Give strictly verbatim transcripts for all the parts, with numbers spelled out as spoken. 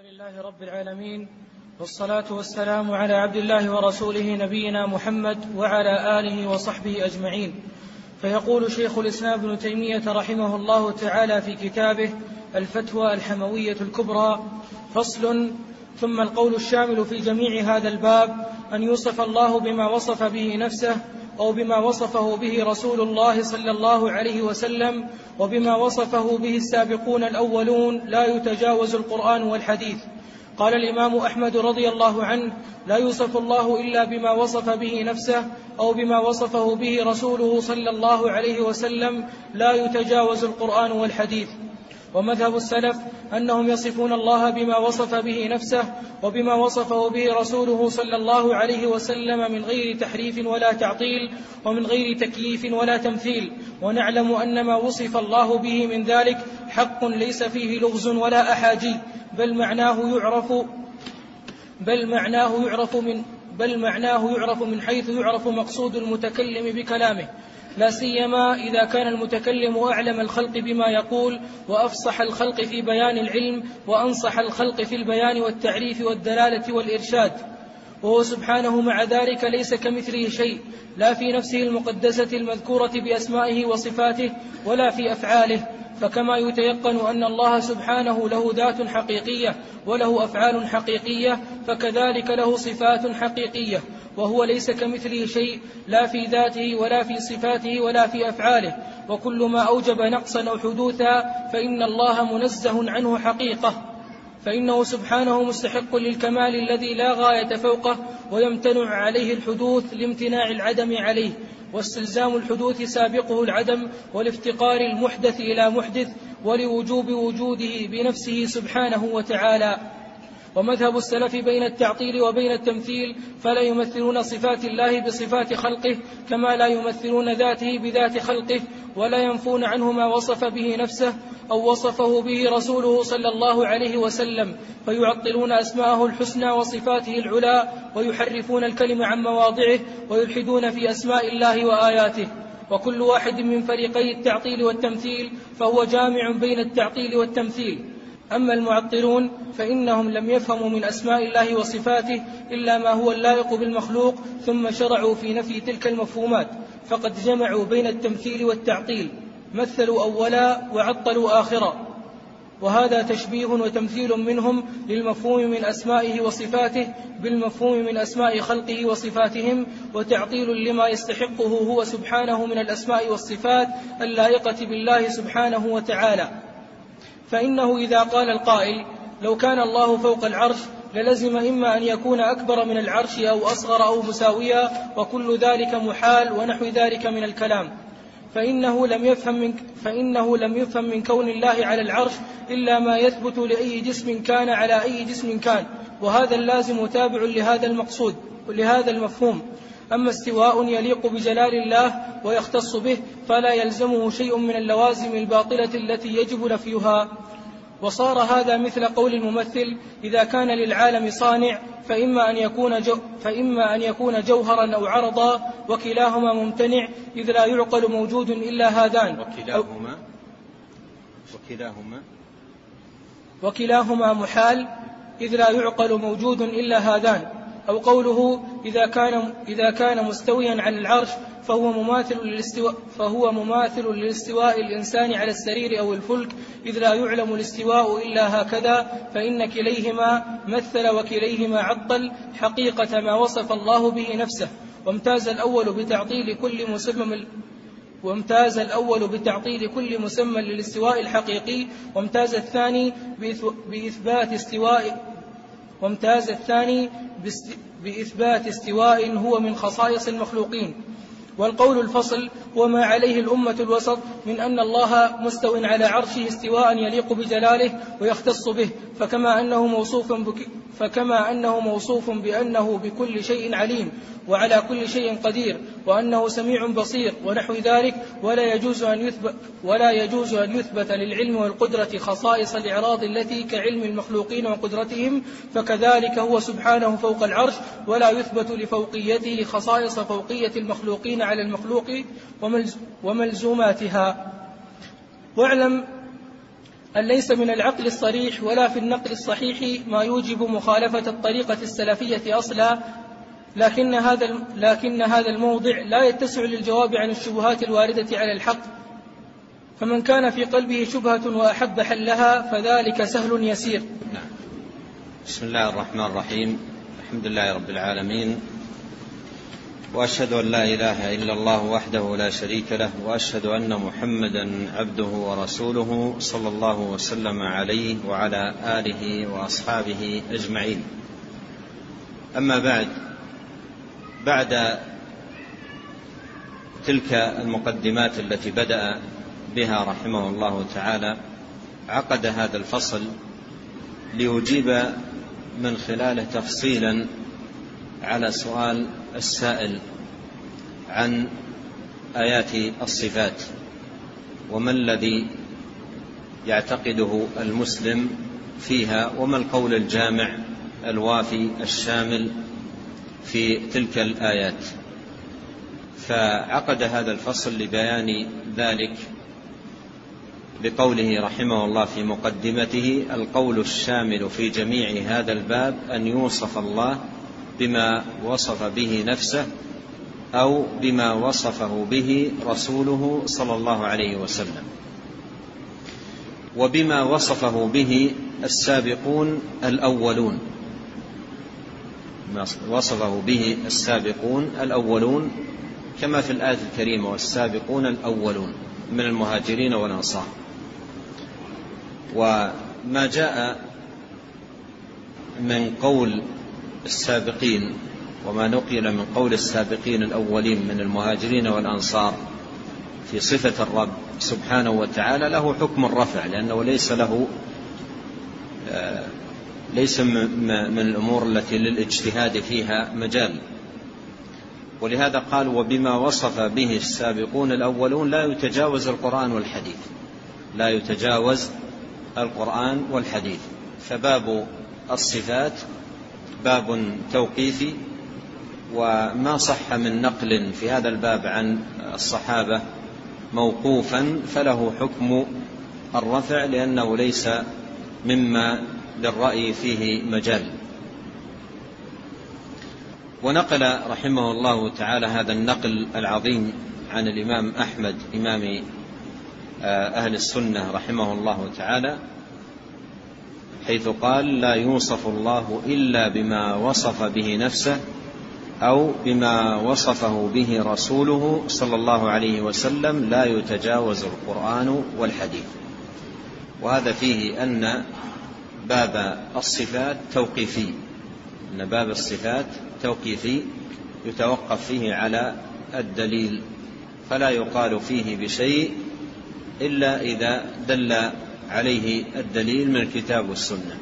لله رب العالمين، والصلاة والسلام على عبد الله ورسوله نبينا محمد وعلى آله وصحبه أجمعين. فيقول شيخ الإسلام ابن تيمية رحمه الله تعالى في كتابه الفتوى الحموية الكبرى: فصل. ثم القول الشامل في جميع هذا الباب أن يوصف الله بما وصف به نفسه أو بما وصفه به رسول الله صلى الله عليه وسلم وبما وصفه به السابقون الأولون لا يتجاوز القرآن والحديث. قال الإمام أحمد رضي الله عنه: لا يوصف الله إلا بما وصف به نفسه أو بما وصفه به رسوله صلى الله عليه وسلم لا يتجاوز القرآن والحديث. ومذهب السلف أنهم يصفون الله بما وصف به نفسه وبما وصفه به رسوله صلى الله عليه وسلم من غير تحريف ولا تعطيل ومن غير تكييف ولا تمثيل، ونعلم أن ما وصف الله به من ذلك حق ليس فيه لغز ولا أحاجي، بل معناه يعرف بل معناه يعرف من بل معناه يعرف من حيث يعرف مقصود المتكلم بكلامه، لا سيما إذا كان المتكلم أعلم الخلق بما يقول وأفصح الخلق في بيان العلم وأنصح الخلق في البيان والتعريف والدلالة والإرشاد. وهو سبحانه مع ذلك ليس كمثله شيء، لا في نفسه المقدسة المذكورة بأسمائه وصفاته ولا في أفعاله. فكما يتيقن أن الله سبحانه له ذات حقيقية وله أفعال حقيقية، فكذلك له صفات حقيقية، وهو ليس كمثله شيء، لا في ذاته ولا في صفاته ولا في أفعاله. وكل ما أوجب نقصا أو حدوثا فإن الله منزه عنه حقيقة، فإنه سبحانه مستحق للكمال الذي لا غاية فوقه، ويمتنع عليه الحدوث لامتناع العدم عليه، واستلزام الحدوث سابقه العدم، والافتقار المحدث إلى محدث، ولوجوب وجوده بنفسه سبحانه وتعالى. ومذهب السلف بين التعطيل وبين التمثيل، فلا يمثلون صفات الله بصفات خلقه كما لا يمثلون ذاته بذات خلقه، ولا ينفون عنه ما وصف به نفسه أو وصفه به رسوله صلى الله عليه وسلم، فيعطلون أسماءه الحسنى وصفاته العلى، ويحرفون الكلم عن مواضعه، ويلحدون في أسماء الله وآياته. وكل واحد من فريقي التعطيل والتمثيل فهو جامع بين التعطيل والتمثيل. أما المعطلون فإنهم لم يفهموا من أسماء الله وصفاته إلا ما هو اللائق بالمخلوق، ثم شرعوا في نفي تلك المفهومات، فقد جمعوا بين التمثيل والتعطيل، مثلوا أولا وعطلوا آخرا، وهذا تشبيه وتمثيل منهم للمفهوم من أسمائه وصفاته بالمفهوم من أسماء خلقه وصفاتهم، وتعطيل لما يستحقه هو سبحانه من الأسماء والصفات اللائقة بالله سبحانه وتعالى. فإنه إذا قال القائل: لو كان الله فوق العرش للزم إما أن يكون أكبر من العرش أو أصغر أو مساويا، وكل ذلك محال ونحو ذلك من الكلام، فإنه لم يفهم من, فإنه لم يفهم من كون الله على العرش إلا ما يثبت لأي جسم كان على أي جسم كان، وهذا اللازم تابع لهذا المقصود ولهذا المفهوم. أما استواء يليق بجلال الله ويختص به فلا يلزمه شيء من اللوازم الباطلة التي يجب نفيها. وصار هذا مثل قول الممثل: إذا كان للعالم صانع فإما أن يكون, جو فإما أن يكون جوهرا أو عرضا، وكلاهما ممتنع إذ لا يعقل موجود إلا هذان، وكلاهما, وكلاهما, وكلاهما محال إذ لا يعقل موجود إلا هذان. أو قوله: إذا كان, إذا كان مستويا على العرش فهو مماثل للاستواء, فهو مماثل للاستواء الإنسان على السرير أو الفلك، إذ لا يعلم الاستواء إلا هكذا، فإن كليهما مثل وكليهما عطل حقيقة ما وصف الله به نفسه. وامتاز الأول بتعطيل كل مسمى وامتاز الأول بتعطيل كل مسمى للاستواء الحقيقي، وامتاز الثاني بإثبات استواء وامتاز الثاني بإثبات استواء هو من خصائص المخلوقين. والقول الفصل وما عليه الأمة الوسط من أن الله مستو على عرشه استواء يليق بجلاله ويختص به، فكما أنه موصوف بك فكما أنه موصوف بأنه بكل شيء عليم وعلى كل شيء قدير وأنه سميع بصير ونحو ذلك، ولا يجوز أن يثبت, ولا يجوز أن يثبت للعلم والقدرة خصائص الإعراض التي كعلم المخلوقين وقدرتهم، فكذلك هو سبحانه فوق العرش، ولا يثبت لفوقيته خصائص فوقية المخلوقين على المخلوق وملزوماتها. واعلم أن ليس من العقل الصريح ولا في النقل الصحيح ما يوجب مخالفة الطريقة السلفية أصلا، لكن هذا لكن هذا الموضع لا يتسع للجواب عن الشبهات الواردة على الحق، فمن كان في قلبه شبهة وأحب حلها فذلك سهل يسير. نعم. بسم الله الرحمن الرحيم. الحمد لله رب العالمين، وأشهد أن لا إله إلا الله وحده لا شريك له، وأشهد أن محمدا عبده ورسوله صلى الله وسلم عليه وعلى آله وأصحابه أجمعين. أما بعد، بعد تلك المقدمات التي بدأ بها رحمه الله تعالى، عقد هذا الفصل ليجيب من خلاله تفصيلا على سؤال السائل عن آيات الصفات، وما الذي يعتقده المسلم فيها، وما القول الجامع الوافي الشامل في تلك الآيات. فعقد هذا الفصل لبيان ذلك بقوله رحمه الله في مقدمته: القول الشامل في جميع هذا الباب أن يوصف الله بما وصف به نفسه أو بما وصفه به رسوله صلى الله عليه وسلم، وبما وصفه به السابقون الأولون وصفه به السابقون الأولون كما في الآية الكريمة: والسابقون الأولون من المهاجرين والأنصار. وما جاء من قول السابقين وما نقل من قول السابقين الأولين من المهاجرين والأنصار في صفة الرب سبحانه وتعالى له حكم الرفع، لأنه ليس له ليس من الأمور التي للاجتهاد فيها مجال. ولهذا قال: وبما وصف به السابقون الأولون لا يتجاوز القرآن والحديث لا يتجاوز القرآن والحديث. فباب الصفات باب توقيفي، وما صح من نقل في هذا الباب عن الصحابة موقوفا فله حكم الرفع، لأنه ليس مما للرأي فيه مجال. ونقل رحمه الله تعالى هذا النقل العظيم عن الإمام أحمد إمام أهل السنة رحمه الله تعالى، حيث قال: لا يوصف الله إلا بما وصف به نفسه أو بما وصفه به رسوله صلى الله عليه وسلم، لا يتجاوز القرآن والحديث. وهذا فيه أن باب الصفات توقيفي أن باب الصفات توقيفي يتوقف فيه على الدليل، فلا يقال فيه بشيء إلا إذا دل عليه الدليل من الكتاب والسنة.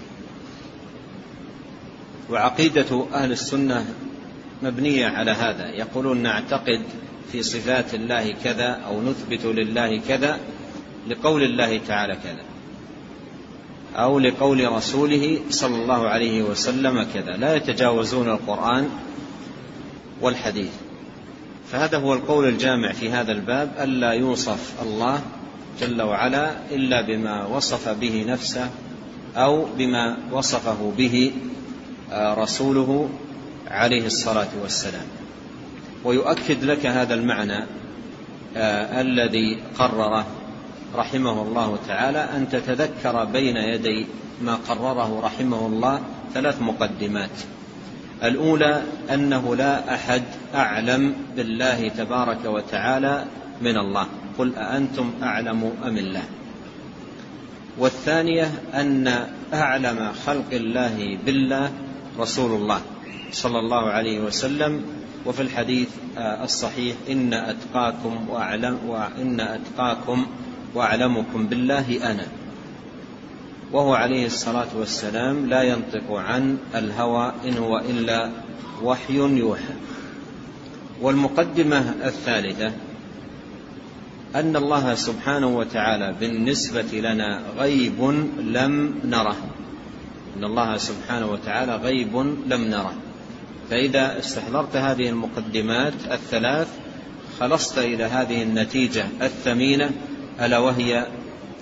وعقيدة أهل السنة مبنية على هذا، يقولون: نعتقد في صفات الله كذا أو نثبت لله كذا لقول الله تعالى كذا، أو لقول رسوله صلى الله عليه وسلم كذا، لا يتجاوزون القرآن والحديث. فهذا هو القول الجامع في هذا الباب: ألا يوصف الله جل وعلا إلا بما وصف به نفسه أو بما وصفه به رسوله عليه الصلاة والسلام. ويؤكد لك هذا المعنى آه الذي قرره رحمه الله تعالى أن تتذكر بين يدي ما قرره رحمه الله ثلاث مقدمات. الأولى أنه لا أحد أعلم بالله تبارك وتعالى من الله، قل أأنتم أعلم أم الله. والثانية أن أعلم خلق الله بالله رسول الله صلى الله عليه وسلم، وفي الحديث الصحيح: إن أتقاكم وأعلم وإن أتقاكم وأعلمكم بالله أنا. وهو عليه الصلاة والسلام لا ينطق عن الهوى إن هو إلا وحي يوحى. والمقدمة الثالثة أن الله سبحانه وتعالى بالنسبة لنا غيب لم نره إن الله سبحانه وتعالى غيب لم نره. فإذا استحضرت هذه المقدمات الثلاث خلصت إلى هذه النتيجة الثمينة، ألا وهي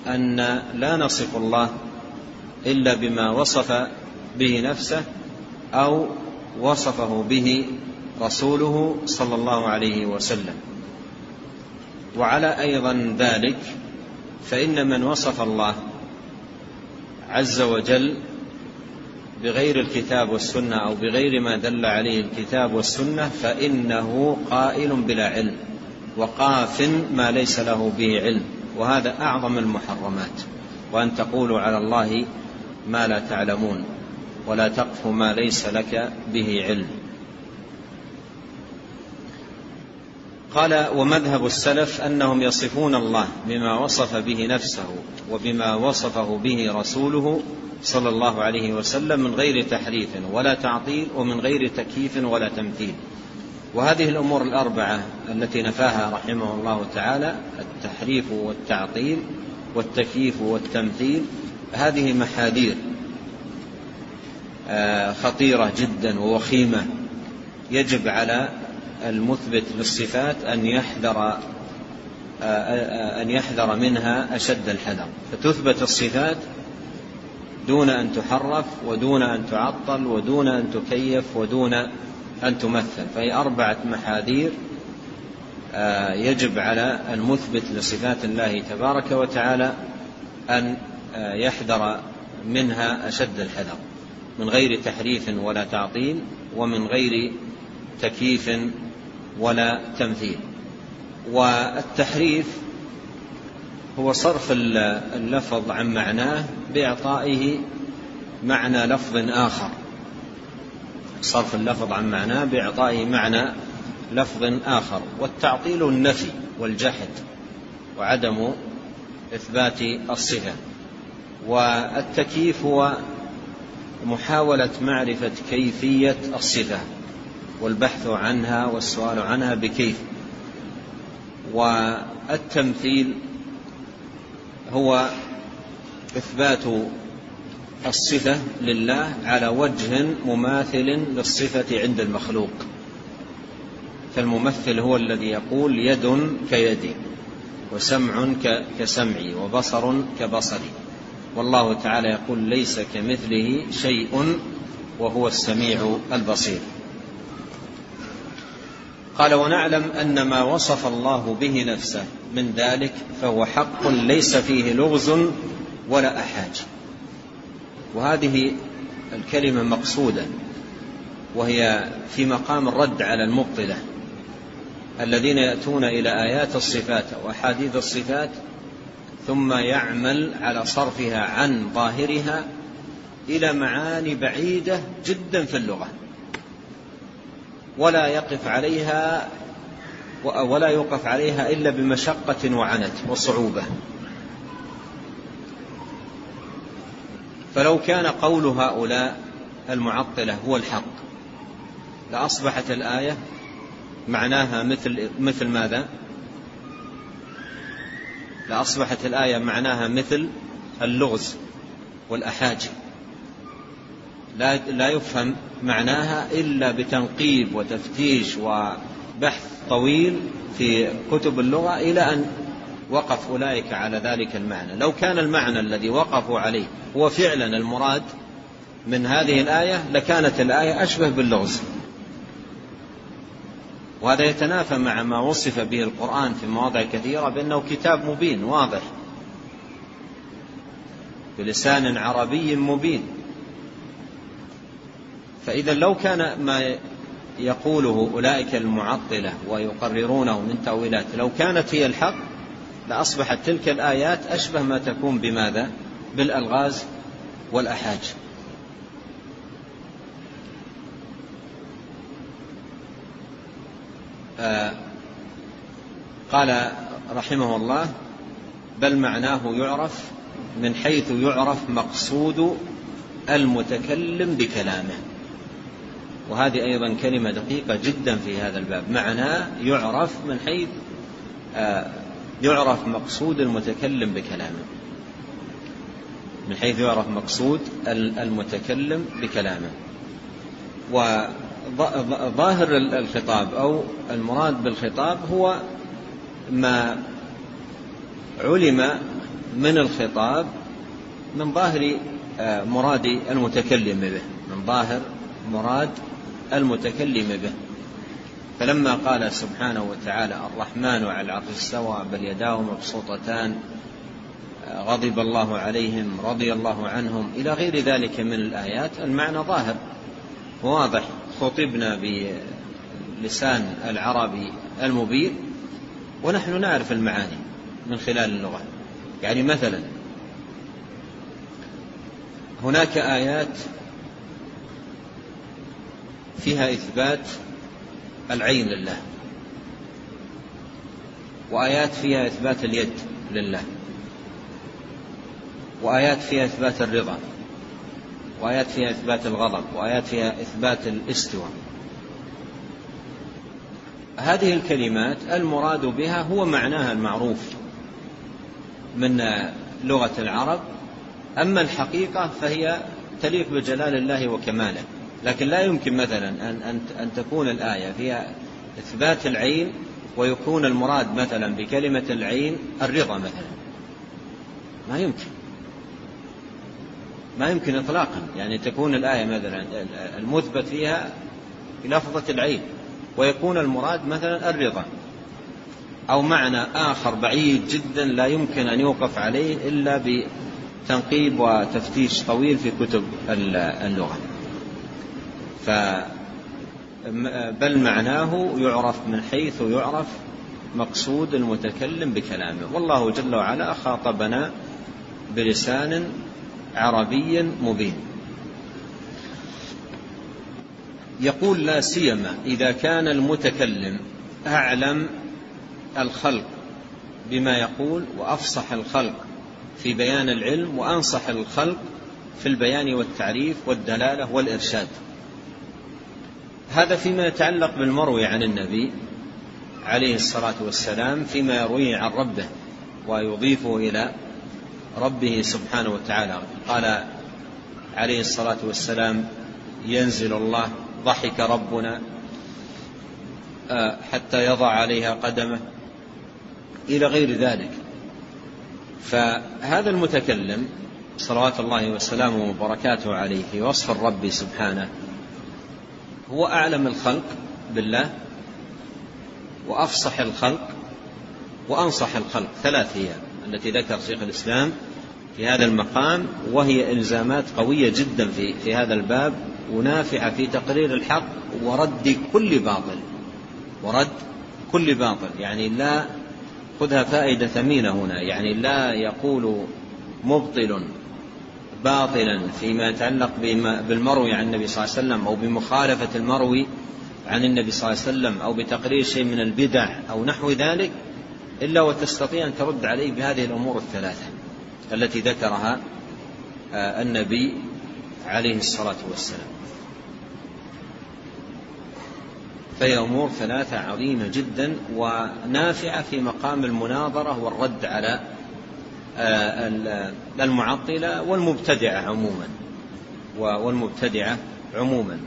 أن لا نصف الله إلا بما وصف به نفسه أو وصفه به رسوله صلى الله عليه وسلم. وعلى أيضا ذلك فإن من وصف الله عز وجل بغير الكتاب والسنة أو بغير ما دل عليه الكتاب والسنة فإنه قائل بلا علم وقاف ما ليس له به علم، وهذا أعظم المحرمات، وأن تقولوا على الله ما لا تعلمون ولا تقف ما ليس لك به علم. قال: ومذهب السلف أنهم يصفون الله بما وصف به نفسه وبما وصفه به رسوله صلى الله عليه وسلم من غير تحريف ولا تعطيل ومن غير تكييف ولا تمثيل. وهذه الأمور الأربعة التي نفاها رحمه الله تعالى، التحريف والتعطيل والتكييف والتمثيل، هذه محاذير خطيرة جدا ووخيمة، يجب على المثبت للصفات أن يحذر أن يحذر منها أشد الحذر، فتثبت الصفات دون أن تحرف ودون أن تعطل ودون أن تكيف ودون أن تمثل. فهي أربعة محاذير يجب على المثبت لصفات الله تبارك وتعالى أن يحذر منها أشد الحذر، من غير تحريف ولا تعطيل ومن غير تكييف ولا تمثيل. والتحريف هو صرف اللفظ عن معناه بإعطائه معنى لفظ آخر، صرف اللفظ عن معناه بإعطائه معنى لفظ آخر. والتعطيل النفي والجحد وعدم إثبات الصفة. والتكييف هو محاولة معرفة كيفية الصفة والبحث عنها والسؤال عنها بكيف. والتمثيل هو إثبات الصفة لله على وجه مماثل للصفة عند المخلوق، فالممثل هو الذي يقول يد كيدي وسمع كسمعي وبصر كبصري، والله تعالى يقول ليس كمثله شيء وهو السميع البصير. قال: ونعلم أن ما وصف الله به نفسه من ذلك فهو حق ليس فيه لغز ولا أحاج. وهذه الكلمة مقصودة، وهي في مقام الرد على المبطلة الذين يأتون إلى آيات الصفات وأحاديث الصفات ثم يعمل على صرفها عن ظاهرها إلى معاني بعيدة جدا في اللغة، ولا يقف عليها ولا يوقف عليها إلا بمشقة وعنت وصعوبة. فلو كان قول هؤلاء المعطلة هو الحق لأصبحت الآية معناها مثل مثل ماذا؟ لأصبحت الآية معناها مثل اللغز والأحاجي، لا لا يفهم معناها إلا بتنقيب وتفتيش وبحث طويل في كتب اللغة إلى أن وقف أولئك على ذلك المعنى. لو كان المعنى الذي وقفوا عليه هو فعلا المراد من هذه الآية لكانت الآية أشبه باللغز. وهذا يتنافى مع ما وصف به القرآن في مواضع كثيرة بأنه كتاب مبين واضح بلسان عربي مبين. فإذا لو كان ما يقوله أولئك المعطلة ويقررونه من تأويلات لو كانت هي الحق لأصبحت تلك الآيات أشبه ما تكون بماذا؟ بالألغاز والأحاج. آه قال رحمه الله: بل معناه يعرف من حيث يعرف مقصود المتكلم بكلامه. وهذه أيضا كلمة دقيقة جدا في هذا الباب، معناه يعرف من حيث آه يعرف مقصود المتكلم بكلامه، من حيث يعرف مقصود المتكلم بكلامه. وظاهر الخطاب أو المراد بالخطاب هو ما علم من الخطاب من ظاهر مراد المتكلم به، من ظاهر مراد المتكلم به. فلما قال سبحانه وتعالى الرحمن على العرش استوى بل يداه مبسوطتان غضب الله عليهم رضي الله عنهم إلى غير ذلك من الآيات، المعنى ظاهر واضح، خطبنا بلسان العربي المبين ونحن نعرف المعاني من خلال اللغة. يعني مثلا هناك آيات فيها إثبات العين لله، وآيات فيها إثبات اليد لله، وآيات فيها إثبات الرضا، وآيات فيها إثبات الغضب، وآيات فيها إثبات الاستواء. هذه الكلمات المراد بها هو معناها المعروف من لغة العرب، أما الحقيقة فهي تليق بجلال الله وكماله. لكن لا يمكن مثلا أن, أن تكون الآية فيها إثبات العين ويكون المراد مثلا بكلمة العين الرضا مثلا، ما يمكن، ما يمكن إطلاقا. يعني تكون الآية مثلا المثبت فيها بلفظة العين ويكون المراد مثلا الرضا، أو معنى آخر بعيد جدا لا يمكن أن يوقف عليه إلا بتنقيب وتفتيش طويل في كتب اللغة. بل معناه يعرف من حيث يعرف مقصود المتكلم بكلامه. والله جل وعلا خاطبنا بلسان عربي مبين. يقول لا سيما إذا كان المتكلم أعلم الخلق بما يقول وأفصح الخلق في بيان العلم وأنصح الخلق في البيان والتعريف والدلالة والإرشاد. هذا فيما يتعلق بالمروي عن النبي عليه الصلاة والسلام، فيما يرويه عن ربه ويضيفه إلى ربه سبحانه وتعالى. قال عليه الصلاة والسلام ينزل الله، ضحك ربنا حتى يضع عليها قدمه، إلى غير ذلك. فهذا المتكلم صلوات الله وسلامه وبركاته عليه في وصف الرب سبحانه هو أعلم الخلق بالله وأفصح الخلق وأنصح الخلق، ثلاث هي التي ذكر شيخ الإسلام في هذا المقام، وهي إلزامات قوية جدا في, في هذا الباب ونافعة في تقرير الحق ورد كل باطل، ورد كل باطل. يعني لا خذها فائدة ثمينة هنا، يعني لا يقول مبطل باطلا فيما يتعلق بالمروي عن النبي صلى الله عليه وسلم أو بمخالفة المروي عن النبي صلى الله عليه وسلم أو بتقرير شيء من البدع أو نحو ذلك، إلا وتستطيع أن ترد عليه بهذه الأمور الثلاثة التي ذكرها النبي عليه الصلاة والسلام. فهي أمور ثلاثة عظيمة جدا ونافعة في مقام المناظرة والرد على المعطلة والمبتدعة عموما والمبتدعة عموما.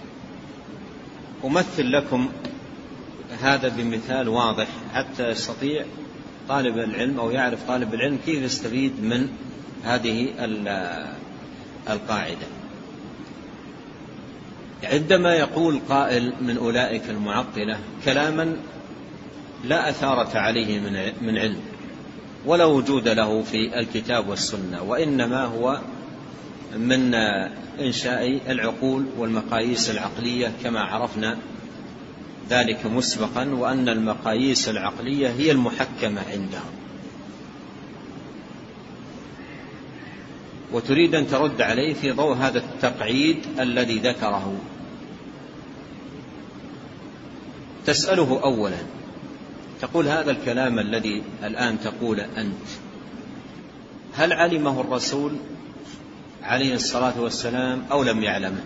أمثل لكم هذا بمثال واضح حتى يستطيع طالب العلم أو يعرف طالب العلم كيف يستفيد من هذه القاعدة. عندما يقول قائل من أولئك المعطلة كلاما لا أثارة عليه من علم ولا وجود له في الكتاب والسنة، وإنما هو من إنشاء العقول والمقاييس العقلية كما عرفنا ذلك مسبقا، وأن المقاييس العقلية هي المحكمة عندهم، وتريد أن ترد عليه في ضوء هذا التقعيد الذي ذكره. تسأله أولا، تقول هذا الكلام الذي الآن تقول أنت هل علمه الرسول عليه الصلاة والسلام أو لم يعلمه؟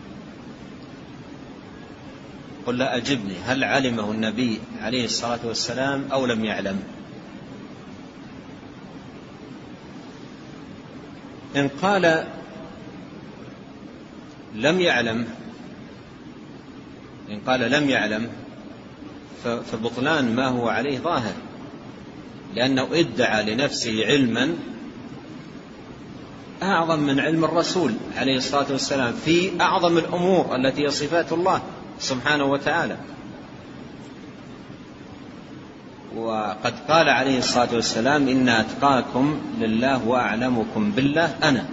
قل لا، أجبني، هل علمه النبي عليه الصلاة والسلام أو لم يعلم؟ إن قال لم يعلم إن قال لم يعلم فبطلان ما هو عليه ظاهر، لأنه ادعى لنفسه علما أعظم من علم الرسول عليه الصلاة والسلام في أعظم الأمور التي هي صفات الله سبحانه وتعالى. وقد قال عليه الصلاة والسلام: إن أتقاكم لله وأعلمكم بالله أنا.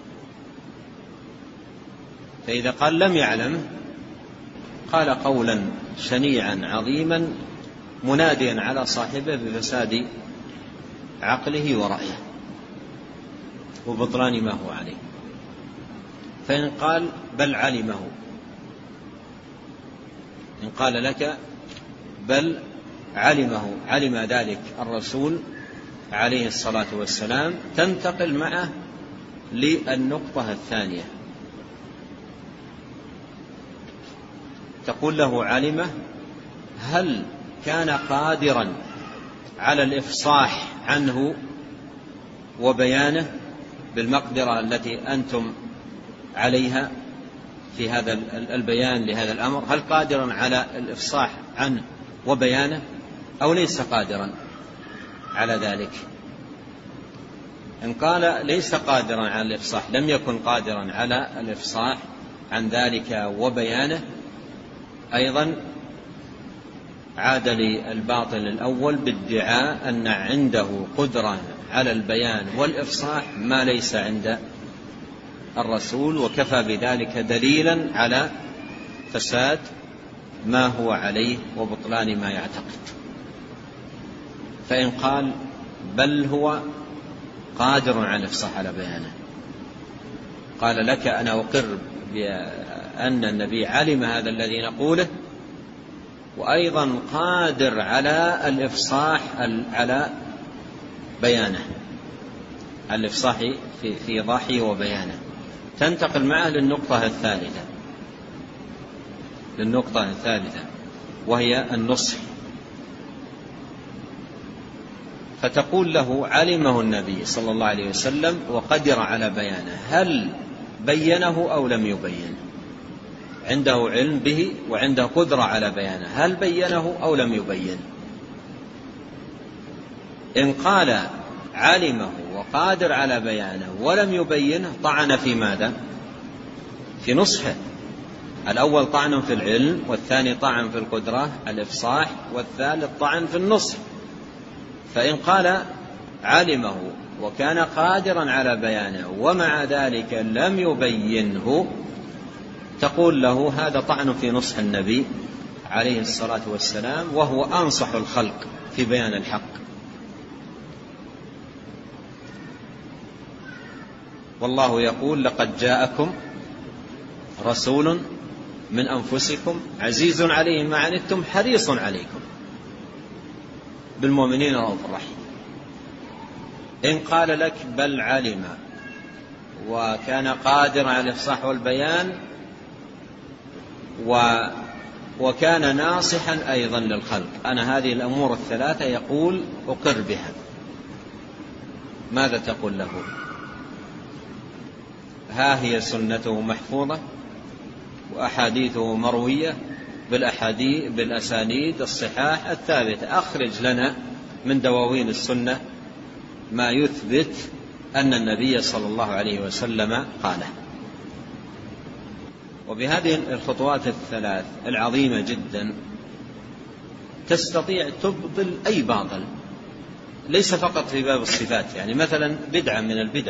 فإذا قال لم يعلم قال قولا شنيعا عظيما مناديا على صاحبه بفساد عقله ورأيه وبطلان ما هو عليه. فإن قال بل علمه، إن قال لك بل علمه، علم ذلك الرسول عليه الصلاة والسلام، تنتقل معه للنقطة الثانية، تقول له علمه هل كان قادرا على الإفصاح عنه وبيانه بالمقدرة التي أنتم عليها في هذا البيان لهذا الأمر؟ هل قادرا على الإفصاح عنه وبيانه أو ليس قادرا على ذلك؟ إن قال ليس قادرا على الإفصاح، لم يكن قادرا على الإفصاح عن ذلك وبيانه، أيضا عاد للباطل الأول بادعاء أن عنده قدرة على البيان والإفصاح ما ليس عند الرسول، وكفى بذلك دليلا على فساد ما هو عليه وبطلان ما يعتقد. فإن قال بل هو قادر على الإفصاح على بيانه، قال لك أنا أقر بأن النبي علم هذا الذي نقوله، وأيضا قادر على الإفصاح على بيانه، الإفصاح في في إيضاحه وبيانه، تنتقل معه للنقطة الثالثة للنقطة الثالثة وهي النصح. فتقول له علمه النبي صلى الله عليه وسلم وقدر على بيانه، هل بينه أو لم يبين؟ عنده علم به وعنده قدرة على بيانه، هل بينه أو لم يبين؟ إن قال علمه وقادر على بيانه ولم يبينه طعن في ماذا؟ في نصحه. الأول طعن في العلم، والثاني طعن في القدرة الإفصاح، والثالث طعن في النصح. فإن قال علمه وكان قادرا على بيانه ومع ذلك لم يبينه، تقول له هذا طعن في نصح النبي عليه الصلاة والسلام، وهو أنصح الخلق في بيان الحق. والله يقول لقد جاءكم رسول من أنفسكم عزيز عليه ما عنتم حريص عليكم بالمؤمنين رؤوف رحيم. إن قال لك بل علم وكان قادرا على الإفصاح والبيان و وكان ناصحا أيضا للخلق، أنا هذه الأمور الثلاثة يقول أقر بها، ماذا تقول له؟ ها هي سنته محفوظة وأحاديثه مروية بالأحاديث بالأسانيد الصحاح الثابتة، أخرج لنا من دواوين السنة ما يثبت أن النبي صلى الله عليه وسلم قاله. وبهذه الخطوات الثلاث العظيمة جدا تستطيع تبطل أي باطل، ليس فقط في باب الصفات، يعني مثلا بدعة من البدع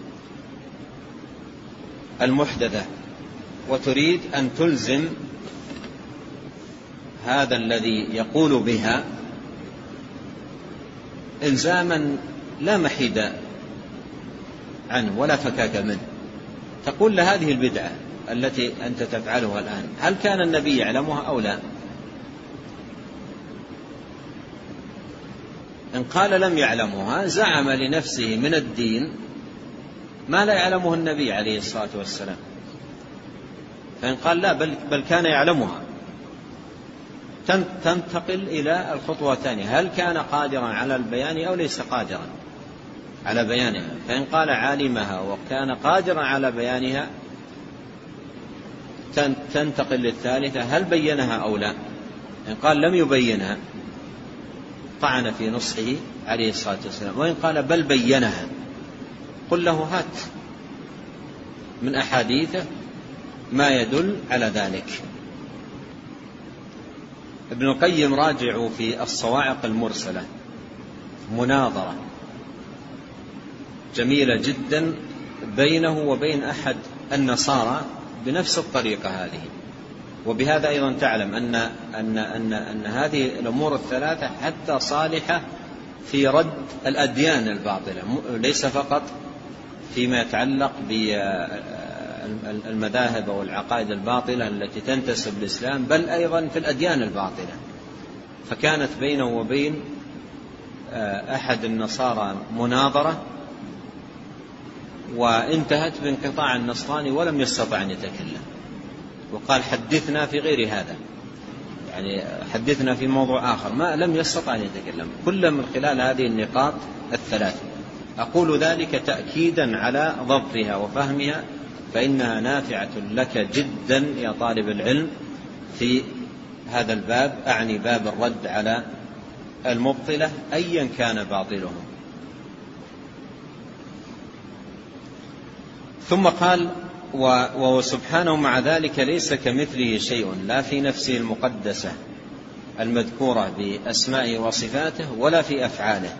المحدثة وتريد أن تلزم هذا الذي يقول بها إلزاما لا محيد عنه ولا فكاك منه، تقول لهذه البدعة التي أنت تفعلها الآن هل كان النبي يعلمها أو لا؟ إن قال لم يعلمها زعم لنفسه من الدين ما لا يعلمه النبي عليه الصلاة والسلام. فإن قال لا بل, بل كان يعلمها، تنتقل إلى الخطوة الثانية، هل كان قادرا على البيان أو ليس قادرا على بيانها؟ فإن قال علمها وكان قادرا على بيانها تنتقل للثالثة، هل بينها أو لا؟ إن قال لم يبينها طعن في نصحه عليه الصلاة والسلام. وإن قال بل بينها قل له هات من أحاديثه ما يدل على ذلك. ابن القيم راجعوا في الصواعق المرسلة مناظرة جميلة جدا بينه وبين أحد النصارى بنفس الطريقة هذه. وبهذا أيضا تعلم أن, أن, أن, أن هذه الأمور الثلاثة حتى صالحة في رد الأديان الباطلة، ليس فقط فيما يتعلق بالمذاهب أو العقائد الباطلة التي تنتسب للإسلام، بل أيضا في الأديان الباطلة. فكانت بينه وبين أحد النصارى مناظرة وانتهت بانقطاع النصراني ولم يستطع أن يتكلم، وقال حدثنا في غير هذا، يعني حدثنا في موضوع آخر، ما لم يستطع أن يتكلم، كل من خلال هذه النقاط الثلاث. أقول ذلك تأكيدا على ضبطها وفهمها، فإنها نافعة لك جدا يا طالب العلم في هذا الباب، أعني باب الرد على المبطلة أيا كان باطلهم. ثم قال وهو سبحانه مع ذلك ليس كمثله شيء، لا في نفسه المقدسة المذكورة بأسمائه وصفاته ولا في أفعاله.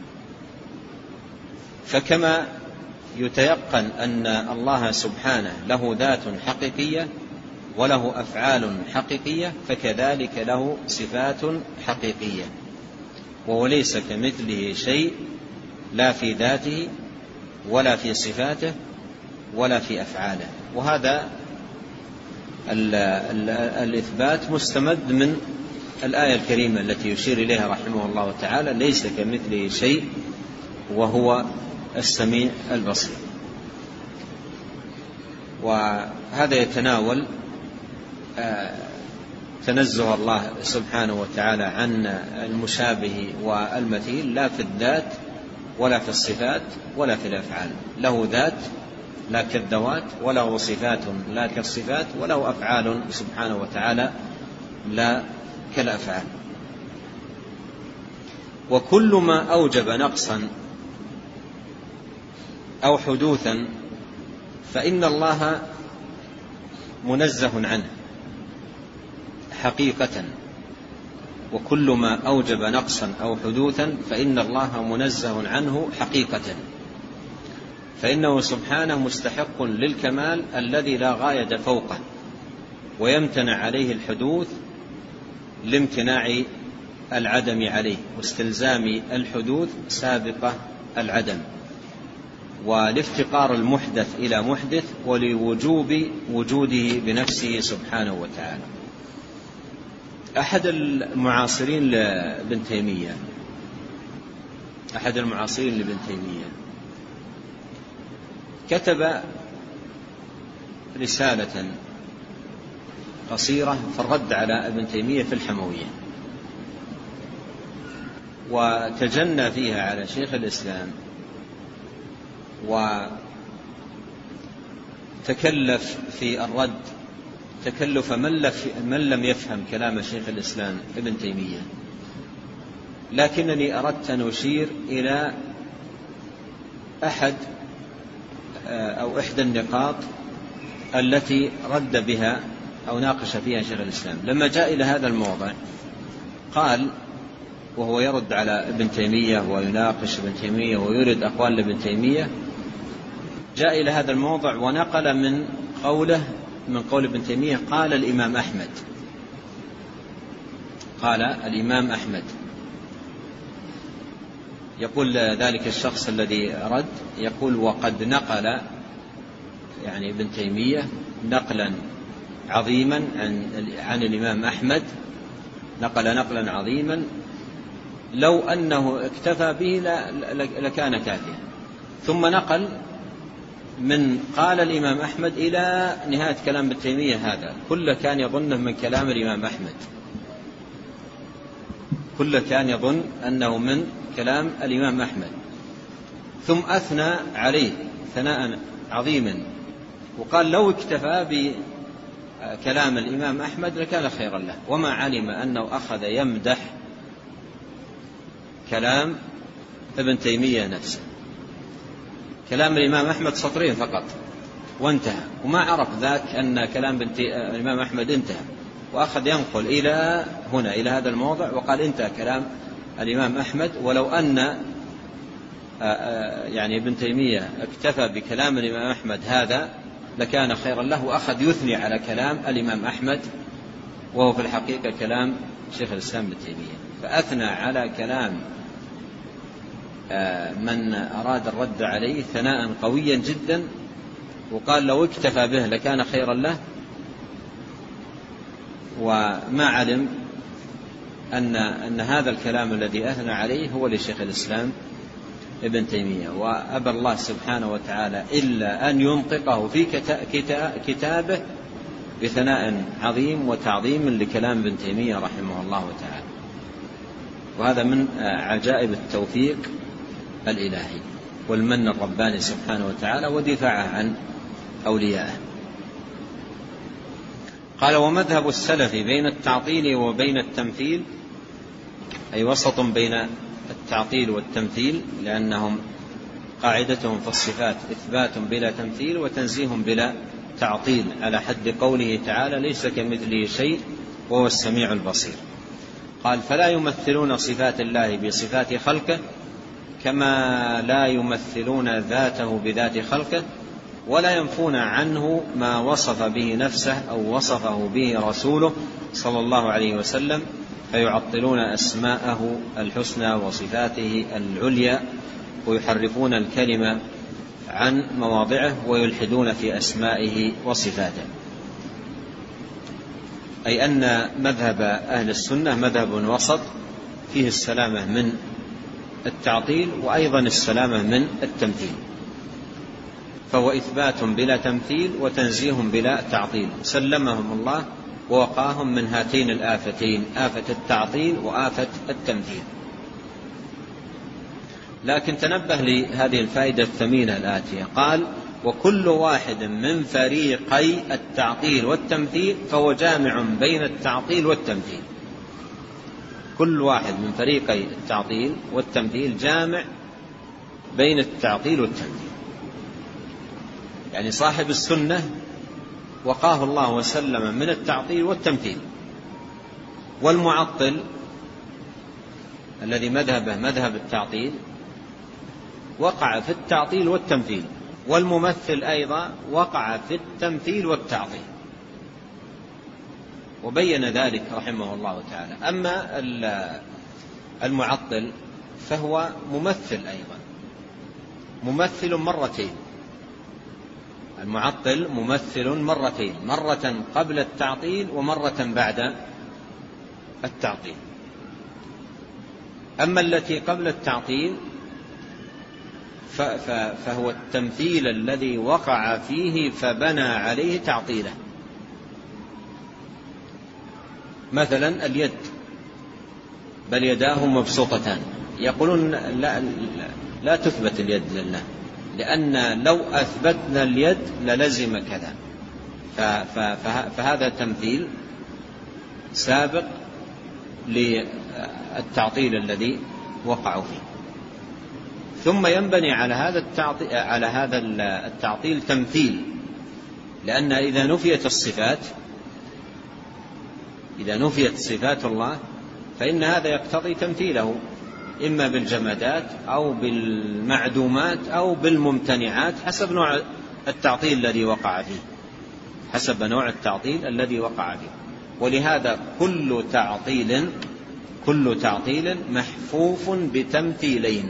فكما يتيقن أن الله سبحانه له ذات حقيقية وله أفعال حقيقية، فكذلك له صفات حقيقية، وهو ليس كمثله شيء لا في ذاته ولا في صفاته ولا في أفعاله. وهذا ال ال الإثبات مستمد من الآية الكريمة التي يشير إليها رحمه الله تعالى: ليس كمثله شيء وهو السميع البصير. وهذا يتناول تنزه الله سبحانه وتعالى عن المشابه والمثيل، لا في الذات ولا في الصفات ولا في الأفعال. له ذات لا كالذوات، وله صفات لا كالصفات، وله أفعال سبحانه وتعالى لا كالأفعال. وكل ما أوجب نقصا أو حدوثا فإن الله منزه عنه حقيقة. وكل ما أوجب نقصا أو حدوثا فإن الله منزه عنه حقيقة، فإنه سبحانه مستحق للكمال الذي لا غاية فوقه، ويمتنع عليه الحدوث لامتناع العدم عليه، واستلزام الحدوث سابقة العدم، ولافتقار المحدث إلى محدث، ولوجوب وجوده بنفسه سبحانه وتعالى. أحد المعاصرين لابن تيمية أحد المعاصرين لابن تيمية كتب رسالة قصيرة في الرد على ابن تيمية في الحموية، وتجنى فيها على شيخ الإسلام، وتكلف في الرد تكلف من لم يفهم كلام شيخ الإسلام ابن تيمية. لكنني أردت أن أشير إلى أحد أو إحدى النقاط التي رد بها أو ناقش فيها شيخ الإسلام. لما جاء إلى هذا الموضع قال، وهو يرد على ابن تيمية ويناقش ابن تيمية ويرد أقوال لابن تيمية، جاء إلى هذا الموضع ونقل من قوله من قول ابن تيمية: قال الإمام أحمد قال الإمام أحمد يقول ذلك الشخص الذي رد، يقول: وقد نقل يعني ابن تيمية نقلا عظيما عن, عن الإمام أحمد، نقل نقلا عظيما لو أنه اكتفى به لكان كافيا. ثم نقل من قال الإمام أحمد إلى نهاية كلام ابن تيمية، هذا كله كان يظنه من كلام الإمام أحمد، كله كان يظن أنه من كلام الإمام أحمد. ثم أثنى عليه ثناء عظيما وقال لو اكتفى بكلام الإمام أحمد لكان خيرا له، وما علم أنه أخذ يمدح كلام ابن تيمية نفسه. كلام الإمام أحمد سطرين فقط، وانتهى، وما عرف ذاك أن كلام الإمام أحمد انتهى، وأخذ ينقل إلى هنا إلى هذا الموضع وقال انتهى كلام الإمام أحمد. ولو أن يعني ابن تيمية اكتفى بكلام الإمام أحمد هذا لكان خيرا له، وأخذ يثني على كلام الإمام أحمد وهو في الحقيقة كلام شيخ الإسلام ابن تيمية، فأثنى على كلام من أراد الرد عليه ثناء قويا جدا، وقال لو اكتفى به لكان خيرا له، وما علم أن, أن هذا الكلام الذي أثنى عليه هو لشيخ الإسلام ابن تيمية، وأبى الله سبحانه وتعالى إلا أن ينطقه في كتابه بثناء عظيم وتعظيم لكلام ابن تيمية رحمه الله تعالى. وهذا من عجائب التوفيق الإلهي والمن الرباني سبحانه وتعالى ودفاعه عن أوليائه. قال: ومذهب السلف بين التعطيل وبين التمثيل، أي وسط بين التعطيل والتمثيل، لأنهم قاعدتهم في الصفات إثبات بلا تمثيل وتنزيه بلا تعطيل، على حد قوله تعالى: ليس كمثله شيء وهو السميع البصير. قال: فلا يمثلون صفات الله بصفات خلقه كما لا يمثلون ذاته بذات خلقه، ولا ينفون عنه ما وصف به نفسه أو وصفه به رسوله صلى الله عليه وسلم، فيعطلون أسماءه الحسنى وصفاته العليا، ويحرفون الكلمة عن مواضعه، ويلحدون في أسمائه وصفاته. أي أن مذهب أهل السنة مذهب وسط فيه السلامة من التعطيل وأيضا السلامة من التمثيل، فهو إثبات بلا تمثيل وتنزيه بلا تعطيل، سلمهم الله ووقاهم من هاتين الآفتين، آفة التعطيل وآفة التمثيل. لكن تنبه لهذه الفائدة الثمينة الآتية، قال: وكل واحد من فريقي التعطيل والتمثيل فهو جامع بين التعطيل والتمثيل. كل واحد من فريقي التعطيل والتمثيل جامع بين التعطيل والتمثيل، يعني صاحب السنة وقاه الله وسلم من التعطيل والتمثيل، والمعطل الذي مذهبه مذهب التعطيل وقع في التعطيل والتمثيل، والممثل أيضا وقع في التمثيل والتعطيل، وبين ذلك رحمه الله تعالى. أما المعطل فهو ممثل أيضا، ممثل مرتين. المعطل ممثل مرتين، مرة قبل التعطيل ومرة بعد التعطيل. أما التي قبل التعطيل فهو التمثيل الذي وقع فيه فبنى عليه تعطيله. مثلا اليد، بل يداه مبسوطتان، يقولون لا, لا, لا تثبت اليد لله، لأن لو أثبتنا اليد للزم كذا، فهذا تمثيل سابق للتعطيل الذي وقعوا فيه. ثم ينبني على هذا التعطيل, على هذا التعطيل تمثيل، لأن إذا نفيت الصفات إذا نفيت صفات الله فإن هذا يقتضي تمثيله، إما بالجمادات أو بالمعدومات أو بالممتنعات، حسب نوع التعطيل الذي وقع فيه حسب نوع التعطيل الذي وقع فيه. ولهذا كل تعطيل كل تعطيل محفوف بتمثيلين،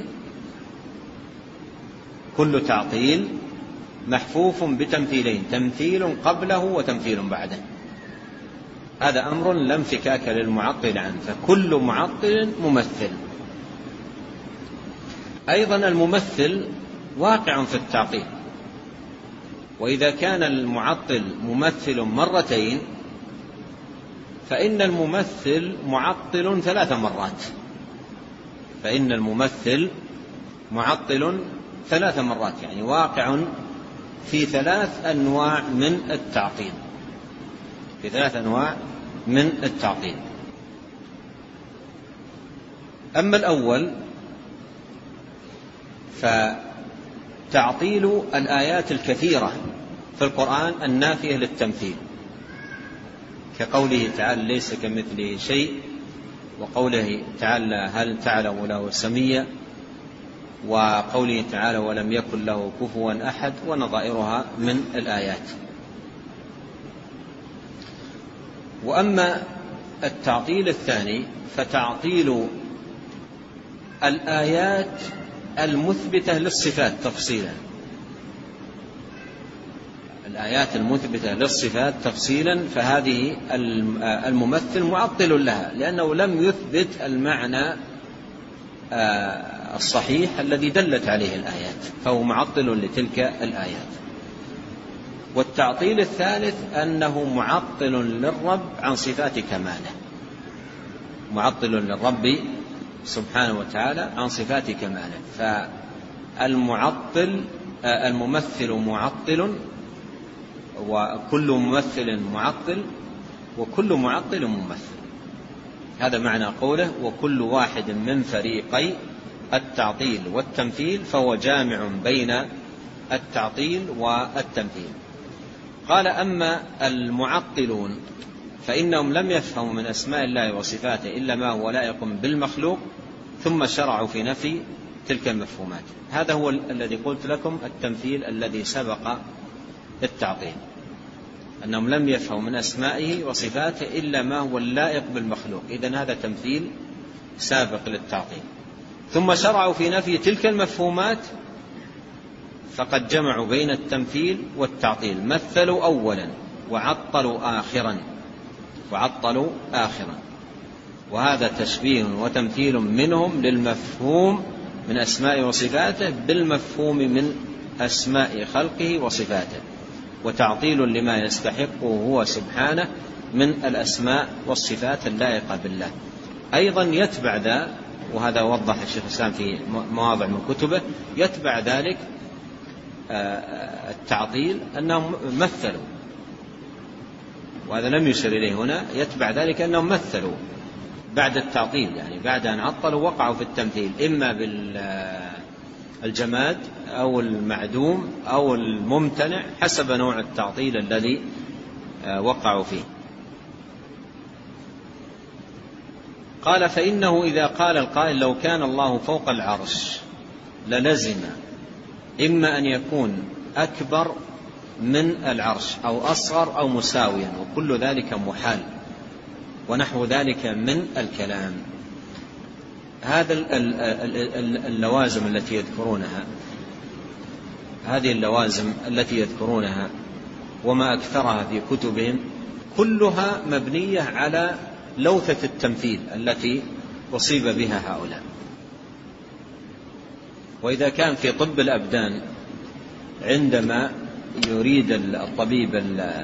كل تعطيل محفوف بتمثيلين، تمثيل قبله وتمثيل بعده. هذا أمر لا انفكاك للمعطل عنه، فكل معطل ممثل. أيضا الممثل واقع في التعطيل، وإذا كان المعطل ممثل مرتين فإن الممثل معطل ثلاث مرات فإن الممثل معطل ثلاث مرات يعني واقع في ثلاث أنواع من التعطيل في ثلاث أنواع من التعطيل. أما الأول فتعطيل الآيات الكثيرة في القرآن النافية للتمثيل، كقوله تعالى ليس كمثله شيء، وقوله تعالى هل تعلم له سميا، وقوله تعالى ولم يكن له كفوا أحد، ونظائرها من الآيات. وأما التعطيل الثاني فتعطيل الآيات المثبتة للصفات تفصيلا، الآيات المثبتة للصفات تفصيلا، فهذه الممثل معطل لها، لأنه لم يثبت المعنى الصحيح الذي دلت عليه الآيات، فهو معطل لتلك الآيات. والتعطيل الثالث أنه معطل للرب عن صفات كماله، معطل للرب سبحانه وتعالى عن صفات كماله. فالمعطل الممثل معطل، وكل ممثل معطل، وكل معطل ممثل. هذا معنى قوله وكل واحد من فريقي التعطيل والتمثيل فهو جامع بين التعطيل والتمثيل. قال أما المعطلون فإنهم لم يفهموا من أسماء الله وصفاته إلا ما هو لائق بالمخلوق، ثم شرعوا في نفي تلك المفهومات. هذا هو الذي قلت لكم التمثيل الذي سبق التعطيل، أنهم لم يفهموا من أسمائه وصفاته إلا ما هو اللائق بالمخلوق، إذن هذا تمثيل سابق للتعطيل. ثم شرعوا في نفي تلك المفهومات، فقد جمعوا بين التمثيل والتعطيل، مثلوا أولا وعطلوا آخرا، وعطلوا آخرا، وهذا تشبيه وتمثيل منهم للمفهوم من أسماء وصفاته بالمفهوم من أسماء خلقه وصفاته، وتعطيل لما يستحقه هو سبحانه من الأسماء والصفات اللائقة بالله. أيضا يتبع ذا، وهذا وضح الشيخ الإسلام في مواضع من كتبه، يتبع ذلك التعطيل أنهم مثلوا، وهذا لم يشر إليه هنا، يتبع ذلك أنهم مثلوا بعد التعطيل، يعني بعد أن عطلوا وقعوا في التمثيل، إما بالجماد أو المعدوم أو الممتنع حسب نوع التعطيل الذي وقعوا فيه. قال فإنه إذا قال القائل لو كان الله فوق العرش للزم إما أن يكون أكبر من العرش أو أصغر أو مساويا، وكل ذلك محال، ونحو ذلك من الكلام. هذا اللوازم التي يذكرونها، هذه اللوازم التي يذكرونها وما أكثرها في كتبهم كلها مبنية على لوثة التمثيل التي أصيب بها هؤلاء. وإذا كان في طب الأبدان عندما يريد الطبيب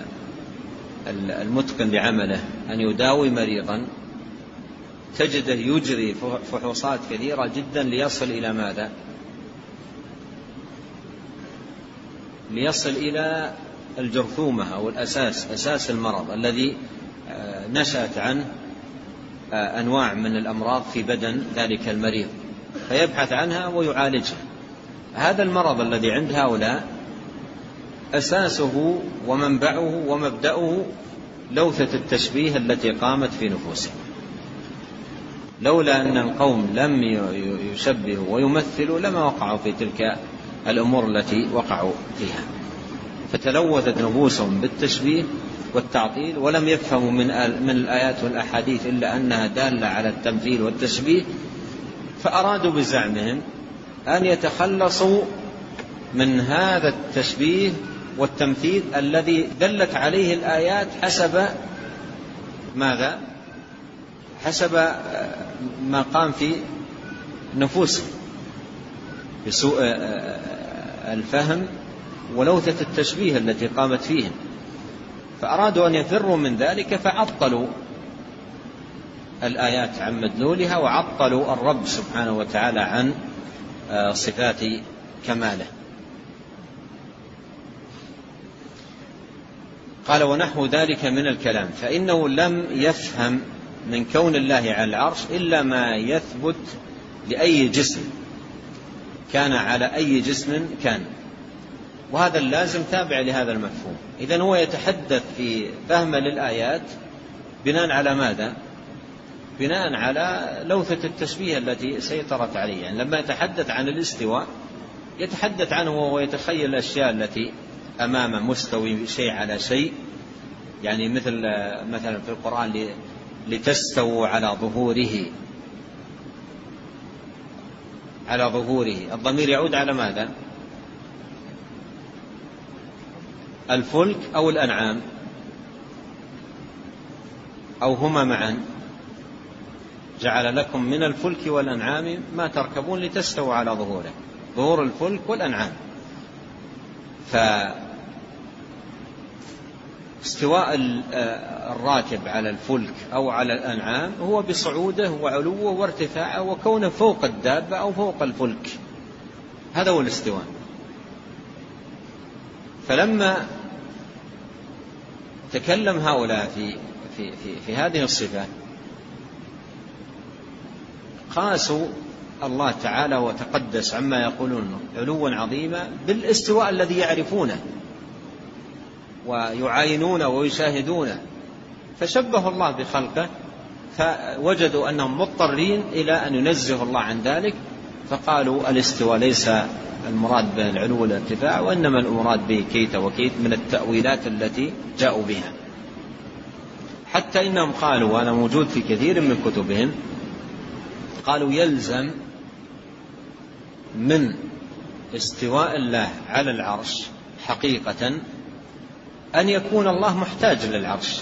المتقن لعمله أن يداوي مريضا تجده يجري فحوصات كثيرة جدا ليصل إلى ماذا؟ ليصل إلى الجرثومة أو الأساس، أساس المرض الذي نشأت عنه أنواع من الأمراض في بدن ذلك المريض، فيبحث عنها ويعالجها. هذا المرض الذي عند هؤلاء أساسه ومنبعه ومبدأه لوثة التشبيه التي قامت في نفوسهم. لولا أن القوم لم يشبهوا ويمثلوا لما وقعوا في تلك الأمور التي وقعوا فيها، فتلوثت نفوسهم بالتشبيه والتعطيل، ولم يفهموا من من الآيات والأحاديث إلا أنها دالة على التمثيل والتشبيه، فأرادوا بزعمهم أن يتخلصوا من هذا التشبيه والتمثيل الذي دلت عليه الآيات حسب ماذا؟ حسب ما قام في نفوسهم بسوء الفهم ولوثة التشبيه التي قامت فيهم، فأرادوا أن يفروا من ذلك فعطلوا الآيات عن مدلولها، وعطلوا الرب سبحانه وتعالى عن صفات كماله. قال ونحو ذلك من الكلام، فإنه لم يفهم من كون الله على العرش إلا ما يثبت لأي جسم كان على أي جسم كان، وهذا اللازم تابع لهذا المفهوم. إذن هو يتحدث في فهم للآيات بناء على ماذا؟ بناء على لوثة التشبيه التي سيطرت عليه. يعني لما يتحدث عن الاستواء يتحدث عنه وهو يتخيل الأشياء التي أمامه مستوي شيء على شيء، يعني مثل مثلا في القرآن لتستووا على ظهوره، على ظهوره الضمير يعود على ماذا؟ الفلك أو الأنعام أو هما معا؟ جعل لكم من الفلك والأنعام ما تركبون لتستووا على ظهوره، ظهور الفلك والأنعام. فاستواء الراكب على الفلك أو على الأنعام هو بصعوده وعلوه وارتفاعه وكونه فوق الدابة أو فوق الفلك، هذا هو الاستواء. فلما تكلم هؤلاء في, في, في, في هذه الصفات قاسوا الله تعالى وتقدس عما يقولون علوا عظيما بالاستواء الذي يعرفونه ويعاينونه ويشاهدونه، فشبه الله بخلقه، فوجدوا أنهم مضطرين إلى أن ينزه الله عن ذلك، فقالوا الاستواء ليس المراد به العلو والارتفاع، وإنما المراد به كيت وكيت من التأويلات التي جاءوا بها. حتى إنهم قالوا، وأنا موجود في كثير من كتبهم، قالوا يلزم من استواء الله على العرش حقيقة أن يكون الله محتاج للعرش.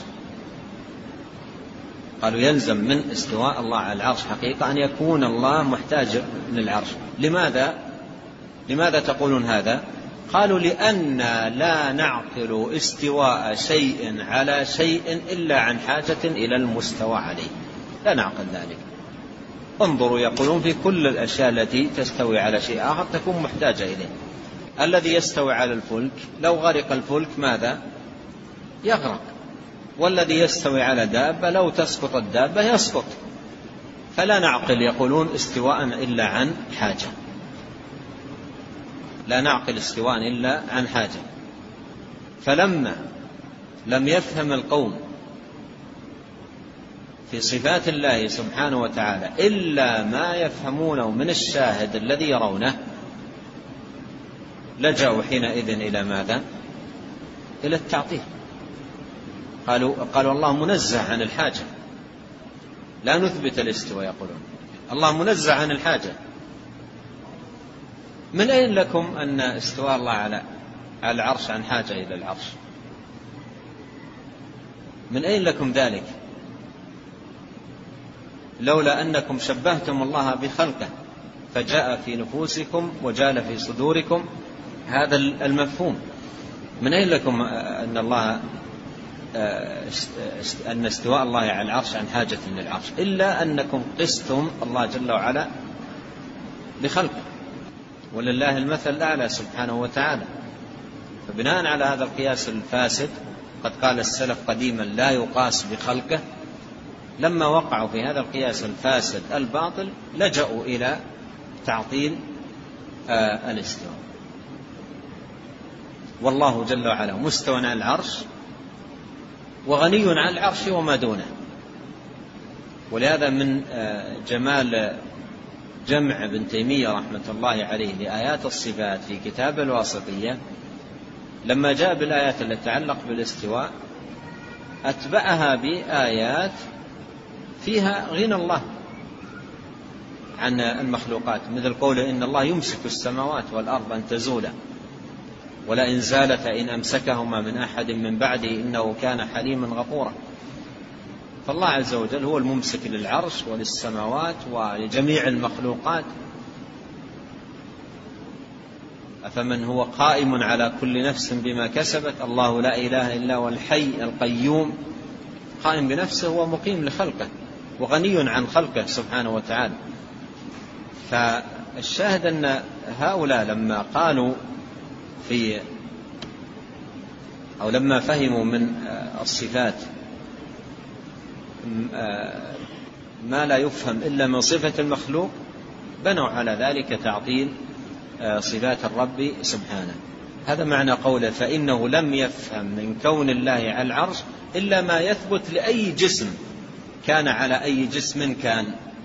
قالوا يلزم من استواء الله على العرش حقيقة أن يكون الله محتاج للعرش. لماذا؟ لماذا تقولون هذا؟ قالوا لأن لا نعقل استواء شيء على شيء إلا عن حاجة إلى المستوى عليه، لا نعقل ذلك. انظروا، يقولون في كل الأشياء التي تستوي على شيء آخر تكون محتاجة إليه. الذي يستوي على الفلك لو غرق الفلك ماذا؟ يغرق. والذي يستوي على دابة لو تسقط الدابة يسقط. فلا نعقل، يقولون، استواء إلا عن حاجة، لا نعقل استواء إلا عن حاجة. فلما لم يفهم القوم في صفات الله سبحانه وتعالى إلا ما يفهمونه من الشاهد الذي يرونه، لجأوا حينئذ إلى ماذا؟ إلى التعطيل. قالوا, قالوا الله منزه عن الحاجة، لا نثبت الاستواء. يقولون الله منزه عن الحاجة. من أين لكم أن استواء الله على العرش عن حاجة إلى العرش؟ من أين لكم ذلك؟ لولا أنكم شبهتم الله بخلقه فجاء في نفوسكم وجال في صدوركم هذا المفهوم. من أين لكم أن الله أن استواء الله على العرش عن حاجة للعرش؟ إلا أنكم قستم الله جل وعلا بخلقه، ولله المثل الأعلى سبحانه وتعالى. فبناء على هذا القياس الفاسد، قد قال السلف قديما لا يقاس بخلقه، لما وقعوا في هذا القياس الفاسد الباطل لجأوا إلى تعطيل آه الاستواء. والله جل وعلا مستوى على العرش وغني عن العرش وما دونه. ولهذا من آه جمال جمع ابن تيمية رحمة الله عليه لآيات الصفات في كتاب الواسطية، لما جاء بالآيات التي تتعلق بالاستواء أتبعها بآيات فيها غنى الله عن المخلوقات، مثل قوله إن الله يمسك السماوات والأرض أن تزولا ولئن زالتا إن أمسكهما من أحد من بعده إنه كان حليما غفورا. فالله عز وجل هو الممسك للعرش وللسماوات ولجميع المخلوقات. أفمن هو قائم على كل نفس بما كسبت، الله لا إله إلا هو الحي القيوم، قائم بنفسه ومقيم لخلقه وغني عن خلقه سبحانه وتعالى. فالشاهد أن هؤلاء لما قالوا في أو لما فهموا من الصفات ما لا يفهم إلا من صفة المخلوق، بنوا على ذلك تعطيل صفات الرب سبحانه. هذا معنى قوله فإنه لم يفهم من كون الله على العرش إلا ما يثبت لأي جسم كان على أي جسم كان.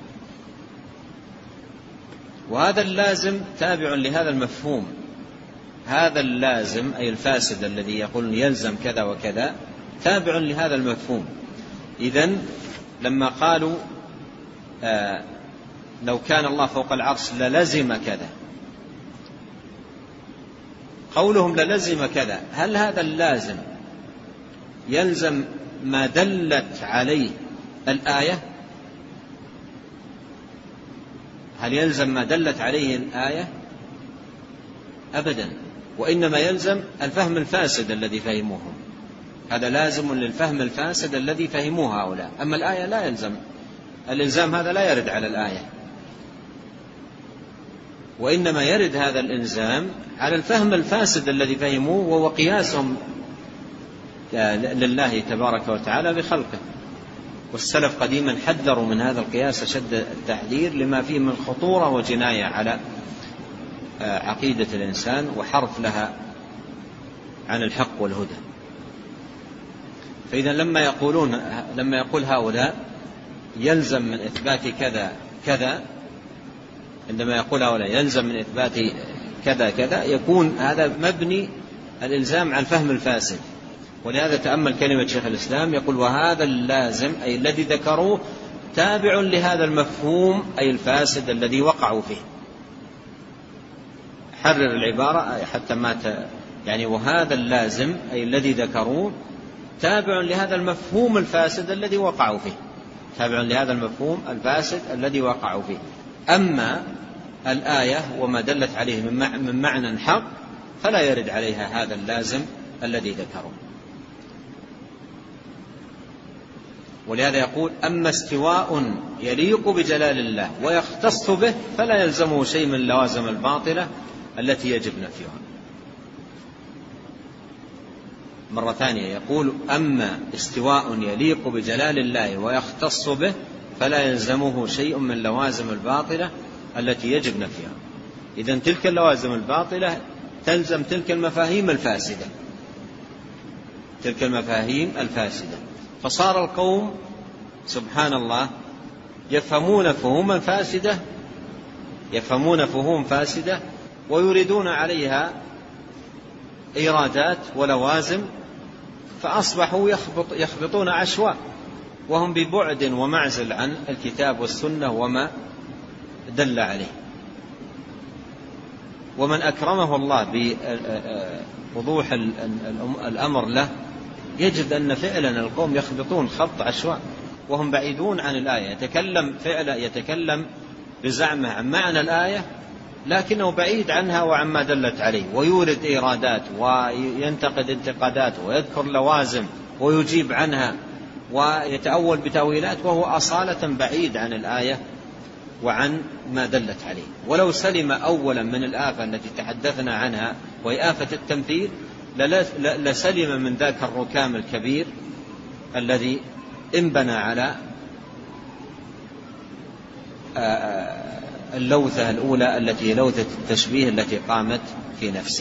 وهذا اللازم تابع لهذا المفهوم. هذا اللازم أي الفاسد الذي يقول يلزم كذا وكذا تابع لهذا المفهوم. إذن لما قالوا آه لو كان الله فوق العرش للزم كذا، قولهم للزم كذا، هل هذا اللازم يلزم ما دلت عليه الآية؟ هل يلزم ما دلت عليه الآية؟ أبدا، وإنما يلزم الفهم الفاسد الذي فهموه. هذا لازم للفهم الفاسد الذي فهموه هؤلاء. أما الآية لا يلزم، الإلزام هذا لا يرد على الآية، وإنما يرد هذا الإلزام على الفهم الفاسد الذي فهموه، وهو قياسهم لله تبارك وتعالى بخلقه. والسلف قديما حذروا من هذا القياس شد التحذير لما فيه من خطورة وجناية على عقيدة الإنسان وحرف لها عن الحق والهدى. فإذا لما يقولون لما يقول هؤلاء يلزم من إثبات كذا كذا، عندما يقول هؤلاء يلزم من إثبات كذا كذا، يكون هذا مبني الإلزام عن الفهم الفاسد. ولهذا تأمل كلمة شيخ الإسلام يقول وهذا اللازم أي الذي ذكروه تابع لهذا المفهوم أي الفاسد الذي وقعوا فيه. حرر العبارة حتى ما ت... يعني وهذا اللازم أي الذي ذكروه تابع لهذا المفهوم الفاسد الذي وقعوا فيه، تابع لهذا المفهوم الفاسد الذي وقعوا فيه. أما الآية وما دلت عليه من معنى حق فلا يرد عليها هذا اللازم الذي ذكره. ولهذا يقول أما استواء يليق بجلال الله ويختص به فلا يلزمه شيء من لوازم الباطلة التي يجب نفيها. مرة ثانية يقول أما استواء يليق بجلال الله ويختص به فلا يلزمه شيء من لوازم الباطلة التي يجب نفيها. إذن تلك اللوازم الباطلة تلزم تلك المفاهيم الفاسدة، تلك المفاهيم الفاسدة. فصار القوم سبحان الله يفهمون فهوما فاسدة، يفهمون فهوم فاسدة ويريدون عليها إيرادات ولوازم، فأصبحوا يخبط يخبطون عشواء وهم ببعد ومعزل عن الكتاب والسنة وما دل عليه. ومن أكرمه الله بوضوح الأمر له يجد أن فعلا القوم يخبطون خبط عشواء وهم بعيدون عن الآية. يتكلم فعلا يتكلم بزعمه عن معنى الآية لكنه بعيد عنها وعما دلت عليه، ويورد إيرادات وينتقد انتقادات ويذكر لوازم ويجيب عنها ويتأول بتأويلات، وهو أصالة بعيد عن الآية وعن ما دلت عليه. ولو سلم أولا من الآفة التي تحدثنا عنها وهي آفة التمثيل لسلم من ذاك الركام الكبير الذي انبنى على اللوثة الأولى التي لوثة التشبيه التي قامت في نفسه.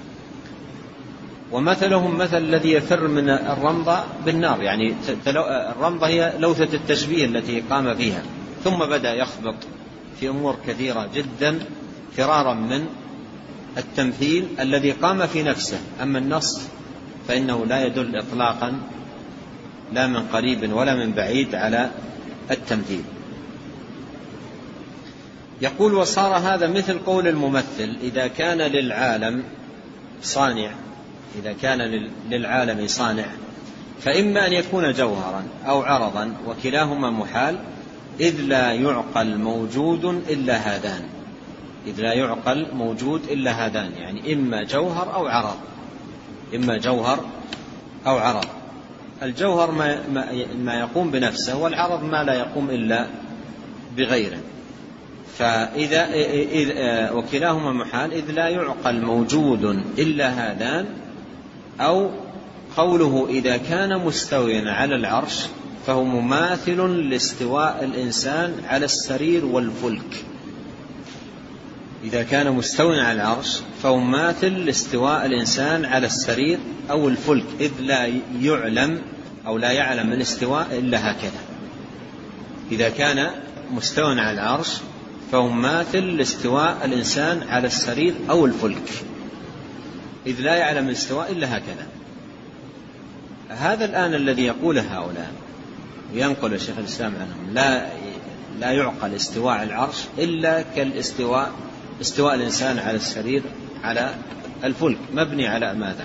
ومثلهم مثل الذي يفر من الرمضة بالنار، يعني الرمضة هي لوثة التشبيه التي قام فيها، ثم بدأ يخبط في أمور كثيرة جدا فرارا من التمثيل الذي قام في نفسه. أما النص فإنه لا يدل إطلاقا لا من قريب ولا من بعيد على التمثيل. يقول وصار هذا مثل قول الممثل إذا كان للعالم صانع، إذا كان للعالم صانع فإما أن يكون جوهرا أو عرضا وكلاهما محال، إذ لا يعقل موجود إلا هذان، إذ لا يعقل موجود إلا هذان، يعني إما جوهر أو عرض، إما جوهر أو عرض. الجوهر ما, ما يقوم بنفسه، والعرض ما لا يقوم إلا بغيره. فإذا وكلاهما محال إذ لا يعقل موجود إلا هذان، أو قوله إذا كان مستويا على العرش فهو مماثل لاستواء الإنسان على السرير والفلك. إذا كان مستوٍ على العرش فهو ماثل لاستواء الإنسان على السرير أو الفلك، إذ لا يعلم أو لا يعلم الاستواء إلا هكذا. إذا كان مستوٍ على العرش فهو ماثل لاستواء الإنسان على السرير أو الفلك، إذ لا يعلم الاستواء إلا هكذا. هذا الآن الذي يقوله هؤلاء وينقل الشيخ الإسلام عنهم، لا لا يعقل استواء العرش إلا كالاستواء استواء الإنسان على السرير على الفلك. مبني على ماذا؟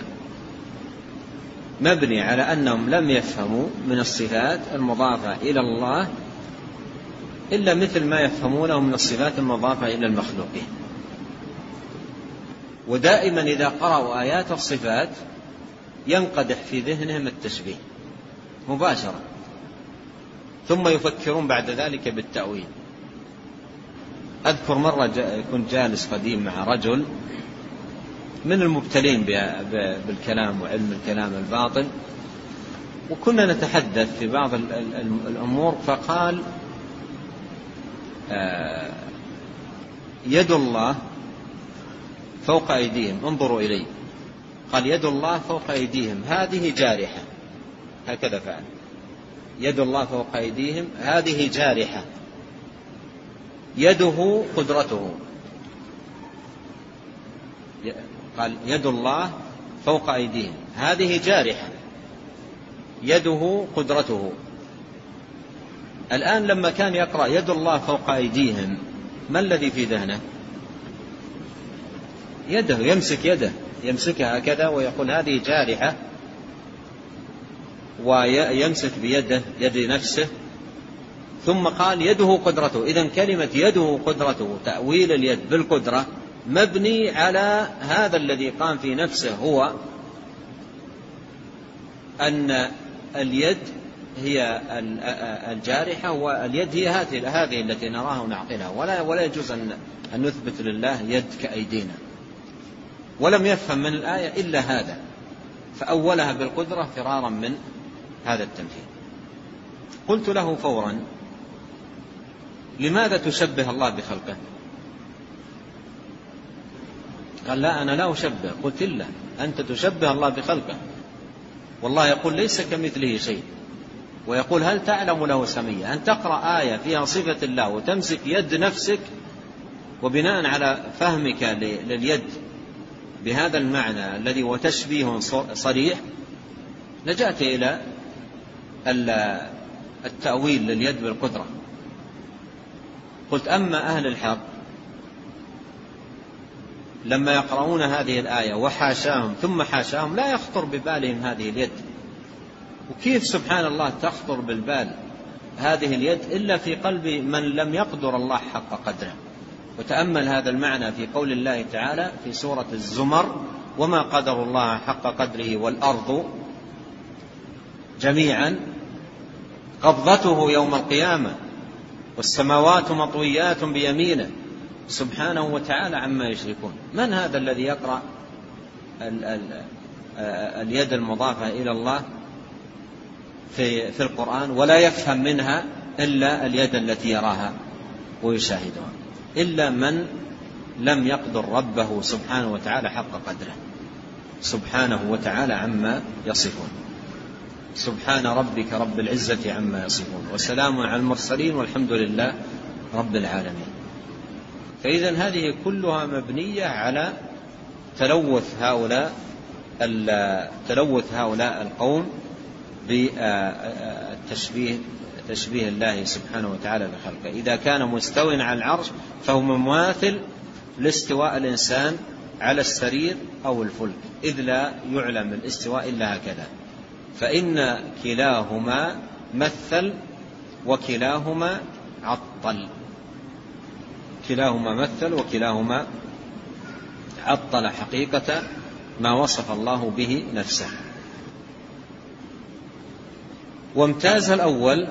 مبني على أنهم لم يفهموا من الصفات المضافة إلى الله إلا مثل ما يفهمونه من الصفات المضافة إلى المخلوقين. ودائما إذا قرأوا آيات الصفات ينقدح في ذهنهم التشبيه مباشرة، ثم يفكرون بعد ذلك بالتأويل. أذكر مرة كنت جالس قديم مع رجل من المبتلين بالكلام وعلم الكلام الباطل، وكنا نتحدث في بعض الأمور، فقال يد الله فوق أيديهم، انظروا إلي. قال يد الله فوق أيديهم هذه جارحة، هكذا فعل. يد الله فوق أيديهم هذه جارحة، يده قدرته. قال يد الله فوق أيديهم هذه جارحة، يده قدرته. الآن لما كان يقرأ يد الله فوق أيديهم ما الذي في ذهنه؟ يده، يمسك يده، يمسكها هكذا ويقول هذه جارحة، ويمسك بيده يد نفسه. ثم قال يده قدرته. إذن كلمة يده قدرته، تأويل اليد بالقدرة، مبني على هذا الذي قام في نفسه، هو أن اليد هي الجارحة واليد هي هذه التي نراها ونعقلها، ولا ولا يجوز أن نثبت لله يد كأيدينا. ولم يفهم من الآية إلا هذا، فأولها بالقدرة فرارا من هذا التمثيل. قلت له فورا لماذا تشبه الله بخلقه؟ قال لا أنا لا أشبه. قلت إلا أنت تشبه الله بخلقه، والله يقول ليس كمثله شيء، ويقول هل تعلم له سمية؟ أن تقرأ آية فيها صفة الله وتمسك يد نفسك، وبناء على فهمك لليد بهذا المعنى الذي هو تشبيه صريح لجأت إلى التأويل لليد بالقدرة. قلت أما أهل الحق لما يقرؤون هذه الآية وحاشاهم ثم حاشاهم لا يخطر ببالهم هذه اليد. وكيف سبحان الله تخطر بالبال هذه اليد إلا في قلب من لم يقدر الله حق قدره. وتأمل هذا المعنى في قول الله تعالى في سورة الزمر وما قدر الله حق قدره والأرض جميعا قبضته يوم القيامة والسماوات مطويات بيمينه سبحانه وتعالى عما يشركون. من هذا الذي يقرأ ال ال اليد المضافة إلى الله في, في القرآن ولا يفهم منها إلا اليد التي يراها ويشاهدها، إلا من لم يقدر ربه سبحانه وتعالى حق قدره سبحانه وتعالى عما يصفون. سبحان ربك رب العزة عما يصفون وسلام على المرسلين والحمد لله رب العالمين. فإذن هذه كلها مبنية على تلوث هؤلاء تلوث هؤلاء القوم بالتشبيه تشبيه الله سبحانه وتعالى بخلقه. إذا كان مستوٍ على العرش فهو مماثل لاستواء الإنسان على السرير أو الفلك، إذ لا يعلم الاستواء إلا هكذا. فإن كلاهما مثل وكلاهما عطل، كلاهما مثل وكلاهما عطل حقيقة ما وصف الله به نفسه. وامتاز الأول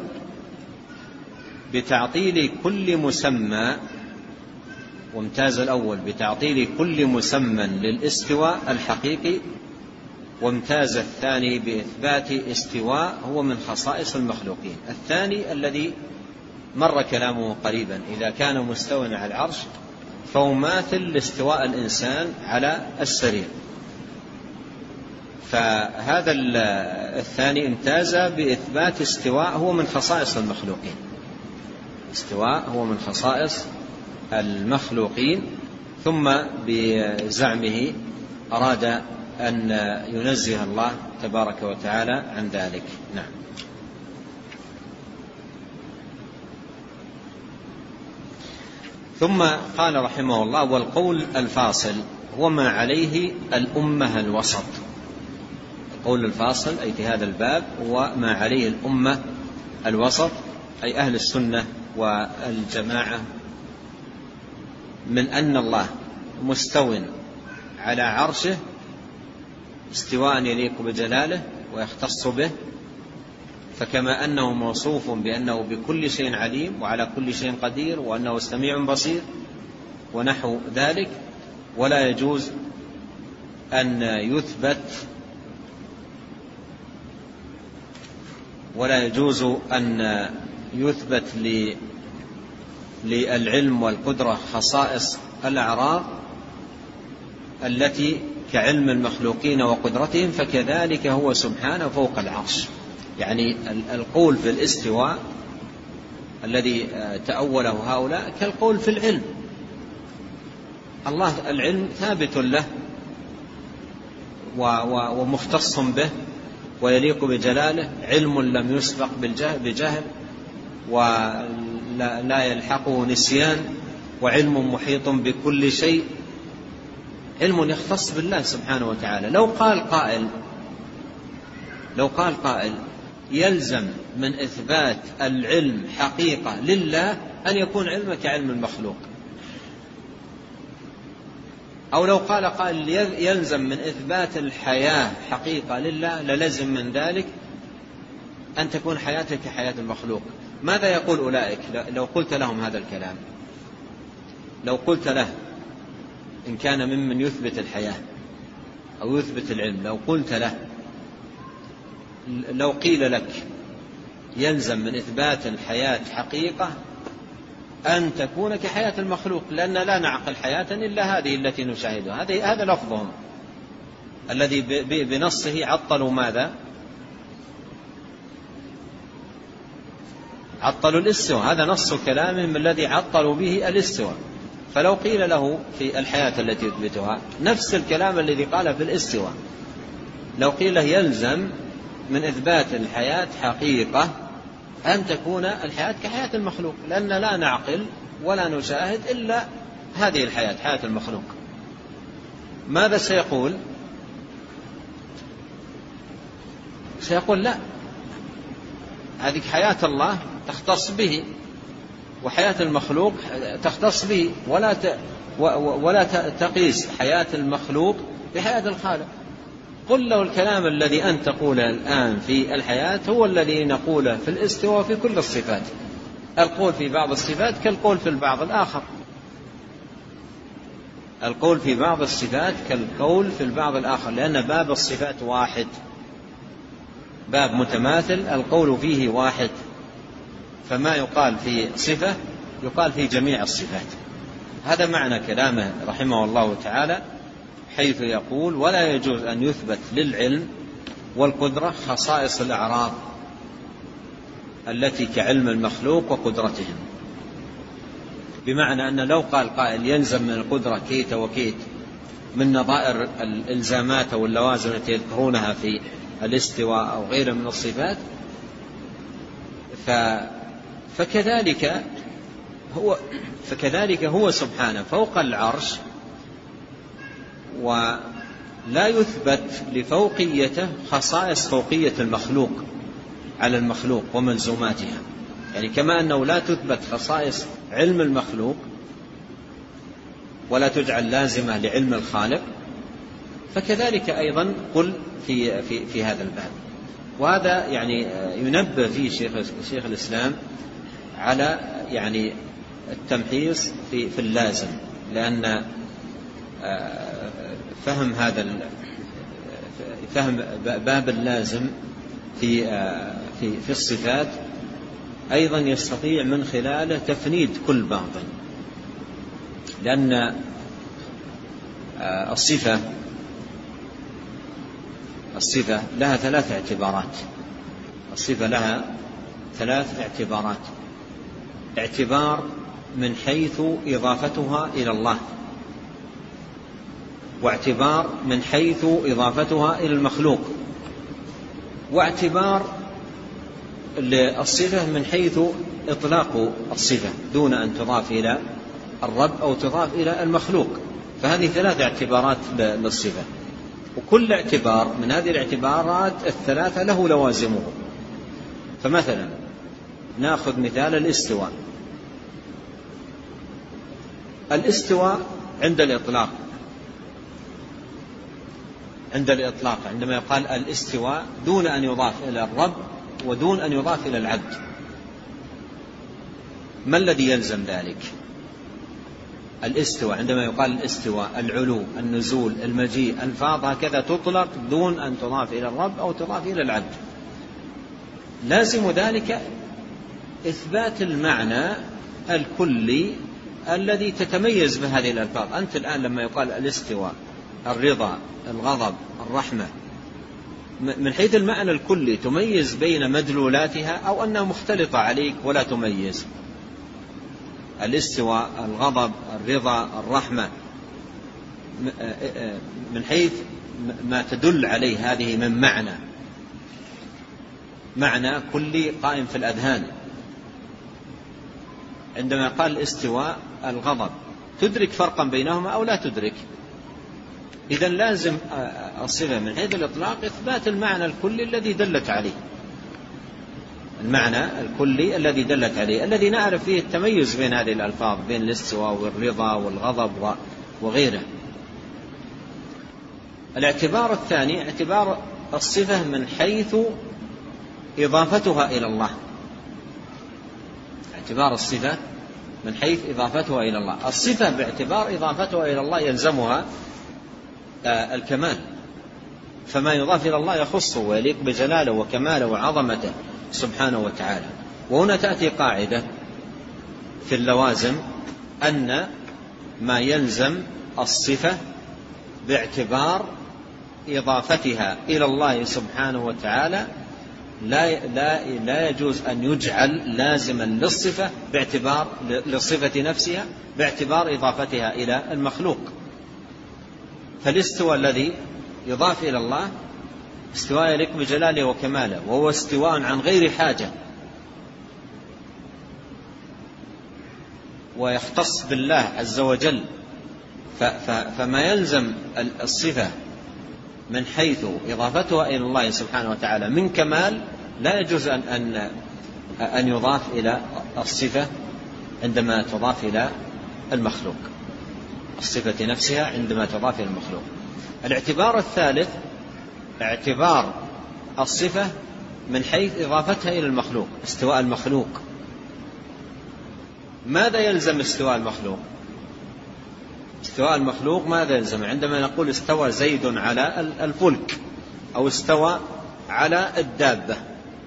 بتعطيل كل مسمى وامتاز الأول بتعطيل كل مسمى للاستواء الحقيقي، وامتاز الثاني بإثبات استواء هو من خصائص المخلوقين. الثاني الذي مر كلامه قريبا، إذا كان مستوى على العرش فهو ماثل لاستواء الإنسان على السرير. فهذا الثاني امتاز بإثبات استواء هو من خصائص المخلوقين، استواء هو من خصائص المخلوقين، ثم بزعمه أراد أن ينزه الله تبارك وتعالى عن ذلك. نعم. ثم قال رحمه الله: والقول الفاصل هو ما عليه الأمة الوسط. القول الفاصل أي في هذا الباب هو ما عليه الأمة الوسط، أي أهل السنة والجماعة، من أن الله مستو على عرشه استواء يليق بجلاله ويختص به، فكما أنه موصوف بأنه بكل شيء عليم وعلى كل شيء قدير وأنه سميع بصير ونحو ذلك، ولا يجوز أن يثبت ولا يجوز أن يثبت للعلم والقدرة خصائص الأعراض التي كعلم المخلوقين وقدرتهم، فكذلك هو سبحانه فوق العرش. يعني القول في الاستواء الذي تأوله هؤلاء كالقول في العلم. الله العلم ثابت له ومختص به ويليق بجلاله، علم لم يسبق بجهل ولا يلحقه نسيان، وعلم محيط بكل شيء، علم يختص بالله سبحانه وتعالى. لو قال قائل لو قال قائل يلزم من إثبات العلم حقيقة لله أن يكون علمك كعلم المخلوق، أو لو قال قائل يلزم من إثبات الحياة حقيقة لله للزم من ذلك أن تكون حياتك كحياة المخلوق. ماذا يقول أولئك لو قلت لهم هذا الكلام؟ لو قلت له إن كان ممن يثبت الحياة أو يثبت العلم، لو قلت له لو قيل لك يلزم من إثبات الحياة حقيقة أن تكون كحياة المخلوق، لأن لا نعقل حياة إلا هذه التي نشاهدها، هذا لفظهم الذي بنصه عطلوا ماذا؟ عطلوا الاستواء، هذا نص كلامهم الذي عطلوا به الاستواء. فلو قيل له في الحياة التي يثبتها نفس الكلام الذي قال في الاستواء، لو قيل يلزم من إثبات الحياة حقيقة أن تكون الحياة كحياة المخلوق، لأن لا نعقل ولا نشاهد إلا هذه الحياة، حياة المخلوق، ماذا سيقول؟ سيقول لا، هذه حياة الله تختص به، وحياة المخلوق تختص به، ولا ت... ولا تقيس حياة المخلوق بحياة الخالق. قل له الكلام الذي أنت تقوله الآن في الحياة هو الذي نقوله في الاستواء في كل الصفات. القول في بعض الصفات كالقول في البعض الآخر، القول في بعض الصفات كالقول في البعض الآخر، لأن باب الصفات واحد، باب متماثل القول فيه واحد، فما يقال في صفة يقال في جميع الصفات. هذا معنى كلامه رحمه الله تعالى، حيث يقول ولا يجوز أن يثبت للعلم والقدرة خصائص الأعراض التي كعلم المخلوق وقدرتهم، بمعنى أن لو قال قائل يلزم من القدرة كيت وكيت من نظائر الإلزامات أو اللوازم التي يذكرونها في الاستواء أو غيره من الصفات، فكذلك هو فكذلك هو سبحانه فوق العرش، ولا يثبت لفوقيته خصائص فوقية المخلوق على المخلوق وملزوماتها. يعني كما أنه لا تثبت خصائص علم المخلوق ولا تجعل لازمة لعلم الخالق، فكذلك أيضا قل في, في, في هذا الباب. وهذا يعني ينبه فيه شيخ, شيخ الإسلام على يعني التمحيص في, في اللازم، لأن فهم هذا فهم باب اللازم في في في الصفات أيضا يستطيع من خلاله تفنيد كل باطل، لأن الصفة الصفة لها ثلاث اعتبارات. الصفة لها ثلاث اعتبارات: اعتبار من حيث إضافتها إلى الله، واعتبار من حيث إضافتها إلى المخلوق، واعتبار للصفة من حيث إطلاق الصفة دون أن تضاف إلى الرب أو تضاف إلى المخلوق. فهذه ثلاث اعتبارات للصفة، وكل اعتبار من هذه الاعتبارات الثلاثة له لوازمه. فمثلا نأخذ مثال الاستواء. الاستواء عند الإطلاق عند الإطلاق عندما يقال الاستواء دون أن يضاف إلى الرب ودون أن يضاف إلى العبد، ما الذي يلزم ذلك؟ الاستواء عندما يقال الاستواء، العلو، النزول، المجيء، ألفاظ هكذا تطلق دون أن تضاف إلى الرب أو تضاف إلى العبد. لازم ذلك إثبات المعنى الكلي الذي تتميز بهذه الألفاظ. أنت الآن لما يقال الاستواء، الرضا، الغضب، الرحمة، من حيث المعنى الكلي تميز بين مدلولاتها أو أنها مختلطة عليك ولا تميز؟ الاستواء، الغضب، الرضا، الرحمة، من حيث ما تدل عليه هذه من معنى معنى كلي قائم في الأذهان. عندما قال الاستواء، الغضب، تدرك فرقا بينهما أو لا تدرك؟ إذن لازم الصفة من حيث الإطلاق إثبات المعنى الكلي الذي دلت عليه، المعنى الكلي الذي دلت عليه، الذي نعرف فيه التميز بين هذه الألفاظ، بين الاستواء والرضا والغضب وغيره. الاعتبار الثاني اعتبار الصفة من حيث إضافتها إلى الله. اعتبار الصفة من حيث إضافتها إلى الله. الصفة باعتبار إضافتها إلى الله يلزمها الكمال، فما يضاف إلى الله يخصه ويليق بجلاله وكماله وعظمته سبحانه وتعالى. وهنا تأتي قاعدة في اللوازم أن ما يلزم الصفة باعتبار إضافتها إلى الله سبحانه وتعالى لا, لا, لا يجوز أن يجعل لازما للصفة باعتبار للصفة نفسها باعتبار إضافتها إلى المخلوق. فالاستواء الذي يضاف إلى الله استواء يليق بجلاله وكماله، وهو استواء عن غير حاجة ويختص بالله عز وجل. فما يلزم الصفة من حيث إضافتها إلى الله سبحانه وتعالى من كمال لا يجوز أن, أن, أن يضاف إلى الصفة عندما تضاف إلى المخلوق، الصفة نفسها عندما تضاف إلى المخلوق. الاعتبار الثالث اعتبار الصفة من حيث إضافتها إلى المخلوق، استواء المخلوق. ماذا يلزم استواء المخلوق؟ استواء المخلوق ماذا يلزم؟ عندما نقول استوى زيد على الفلك أو استوى على الدابة،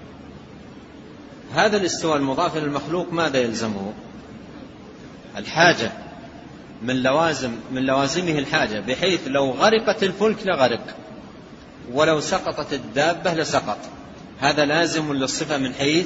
هذا الاستواء المضاف إلى المخلوق ماذا يلزمه؟ الحاجة، من لوازم من لوازمه الحاجة، بحيث لو غرقت الفلك لغرق ولو سقطت الدابة لسقط. هذا لازم للصفة من حيث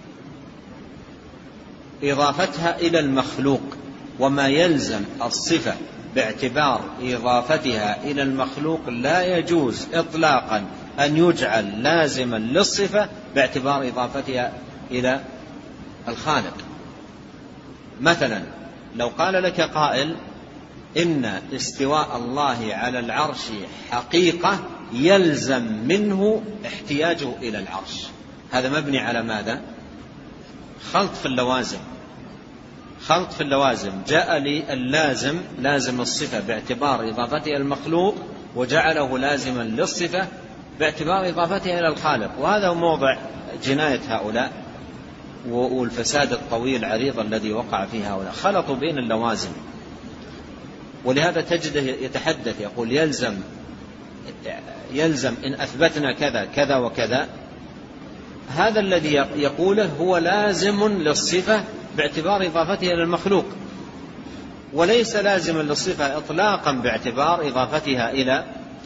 إضافتها إلى المخلوق. وما يلزم الصفة باعتبار إضافتها إلى المخلوق لا يجوز إطلاقا أن يجعل لازما للصفة باعتبار إضافتها إلى الخالق. مثلا لو قال لك قائل إن استواء الله على العرش حقيقة يلزم منه احتياجه إلى العرش، هذا مبني على ماذا؟ خلط في اللوازم. خلط في اللوازم. جاء لي اللازم لازم الصفة باعتبار إضافتها إلى المخلوق وجعله لازما للصفة باعتبار إضافتها إلى الخالق، وهذا موضع جناية هؤلاء والفساد الطويل العريض الذي وقع فيه هؤلاء، خلطوا بين اللوازم. ولهذا تجده يتحدث يقول يلزم يلزم إن أثبتنا كذا كذا وكذا، هذا الذي يقوله هو لازم للصفة باعتبار إضافتها إلى المخلوق. وليس لازما للصفة إطلاقا باعتبار إضافتها إلى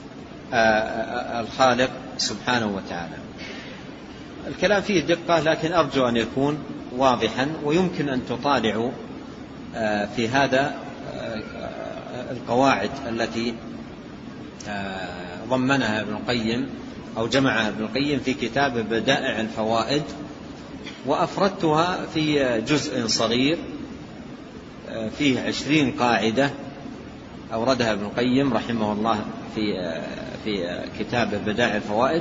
الخالق سبحانه وتعالى. الكلام فيه دقة، لكن أرجو أن يكون واضحا، ويمكن أن تطالعوا في هذا القواعد التي ضمنها ابن القيم أو جمعها ابن القيم في كتاب بدائع الفوائد، وأفردتها في جزء صغير فيه عشرين قاعدة أوردها ابن القيم رحمه الله في في كتاب بدائع الفوائد،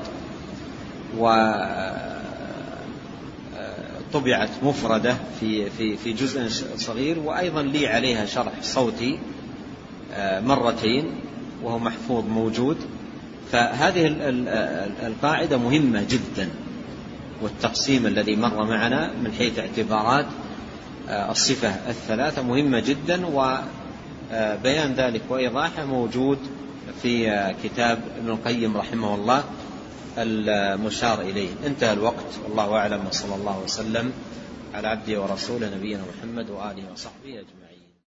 وطبعت مفردة في في في جزء صغير، وأيضا لي عليها شرح صوتي مرتين وهو محفوظ موجود. فهذه القاعدة مهمة جدا، والتقسيم الذي مر معنا من حيث اعتبارات الصفة الثلاثة مهمة جدا، وبيان ذلك وإيضاحه موجود في كتاب ابن القيم رحمه الله المشار إليه. انتهى الوقت، والله أعلم، وصلى الله وسلم على عبده ورسوله نبينا محمد وآله وصحبه أجمعين.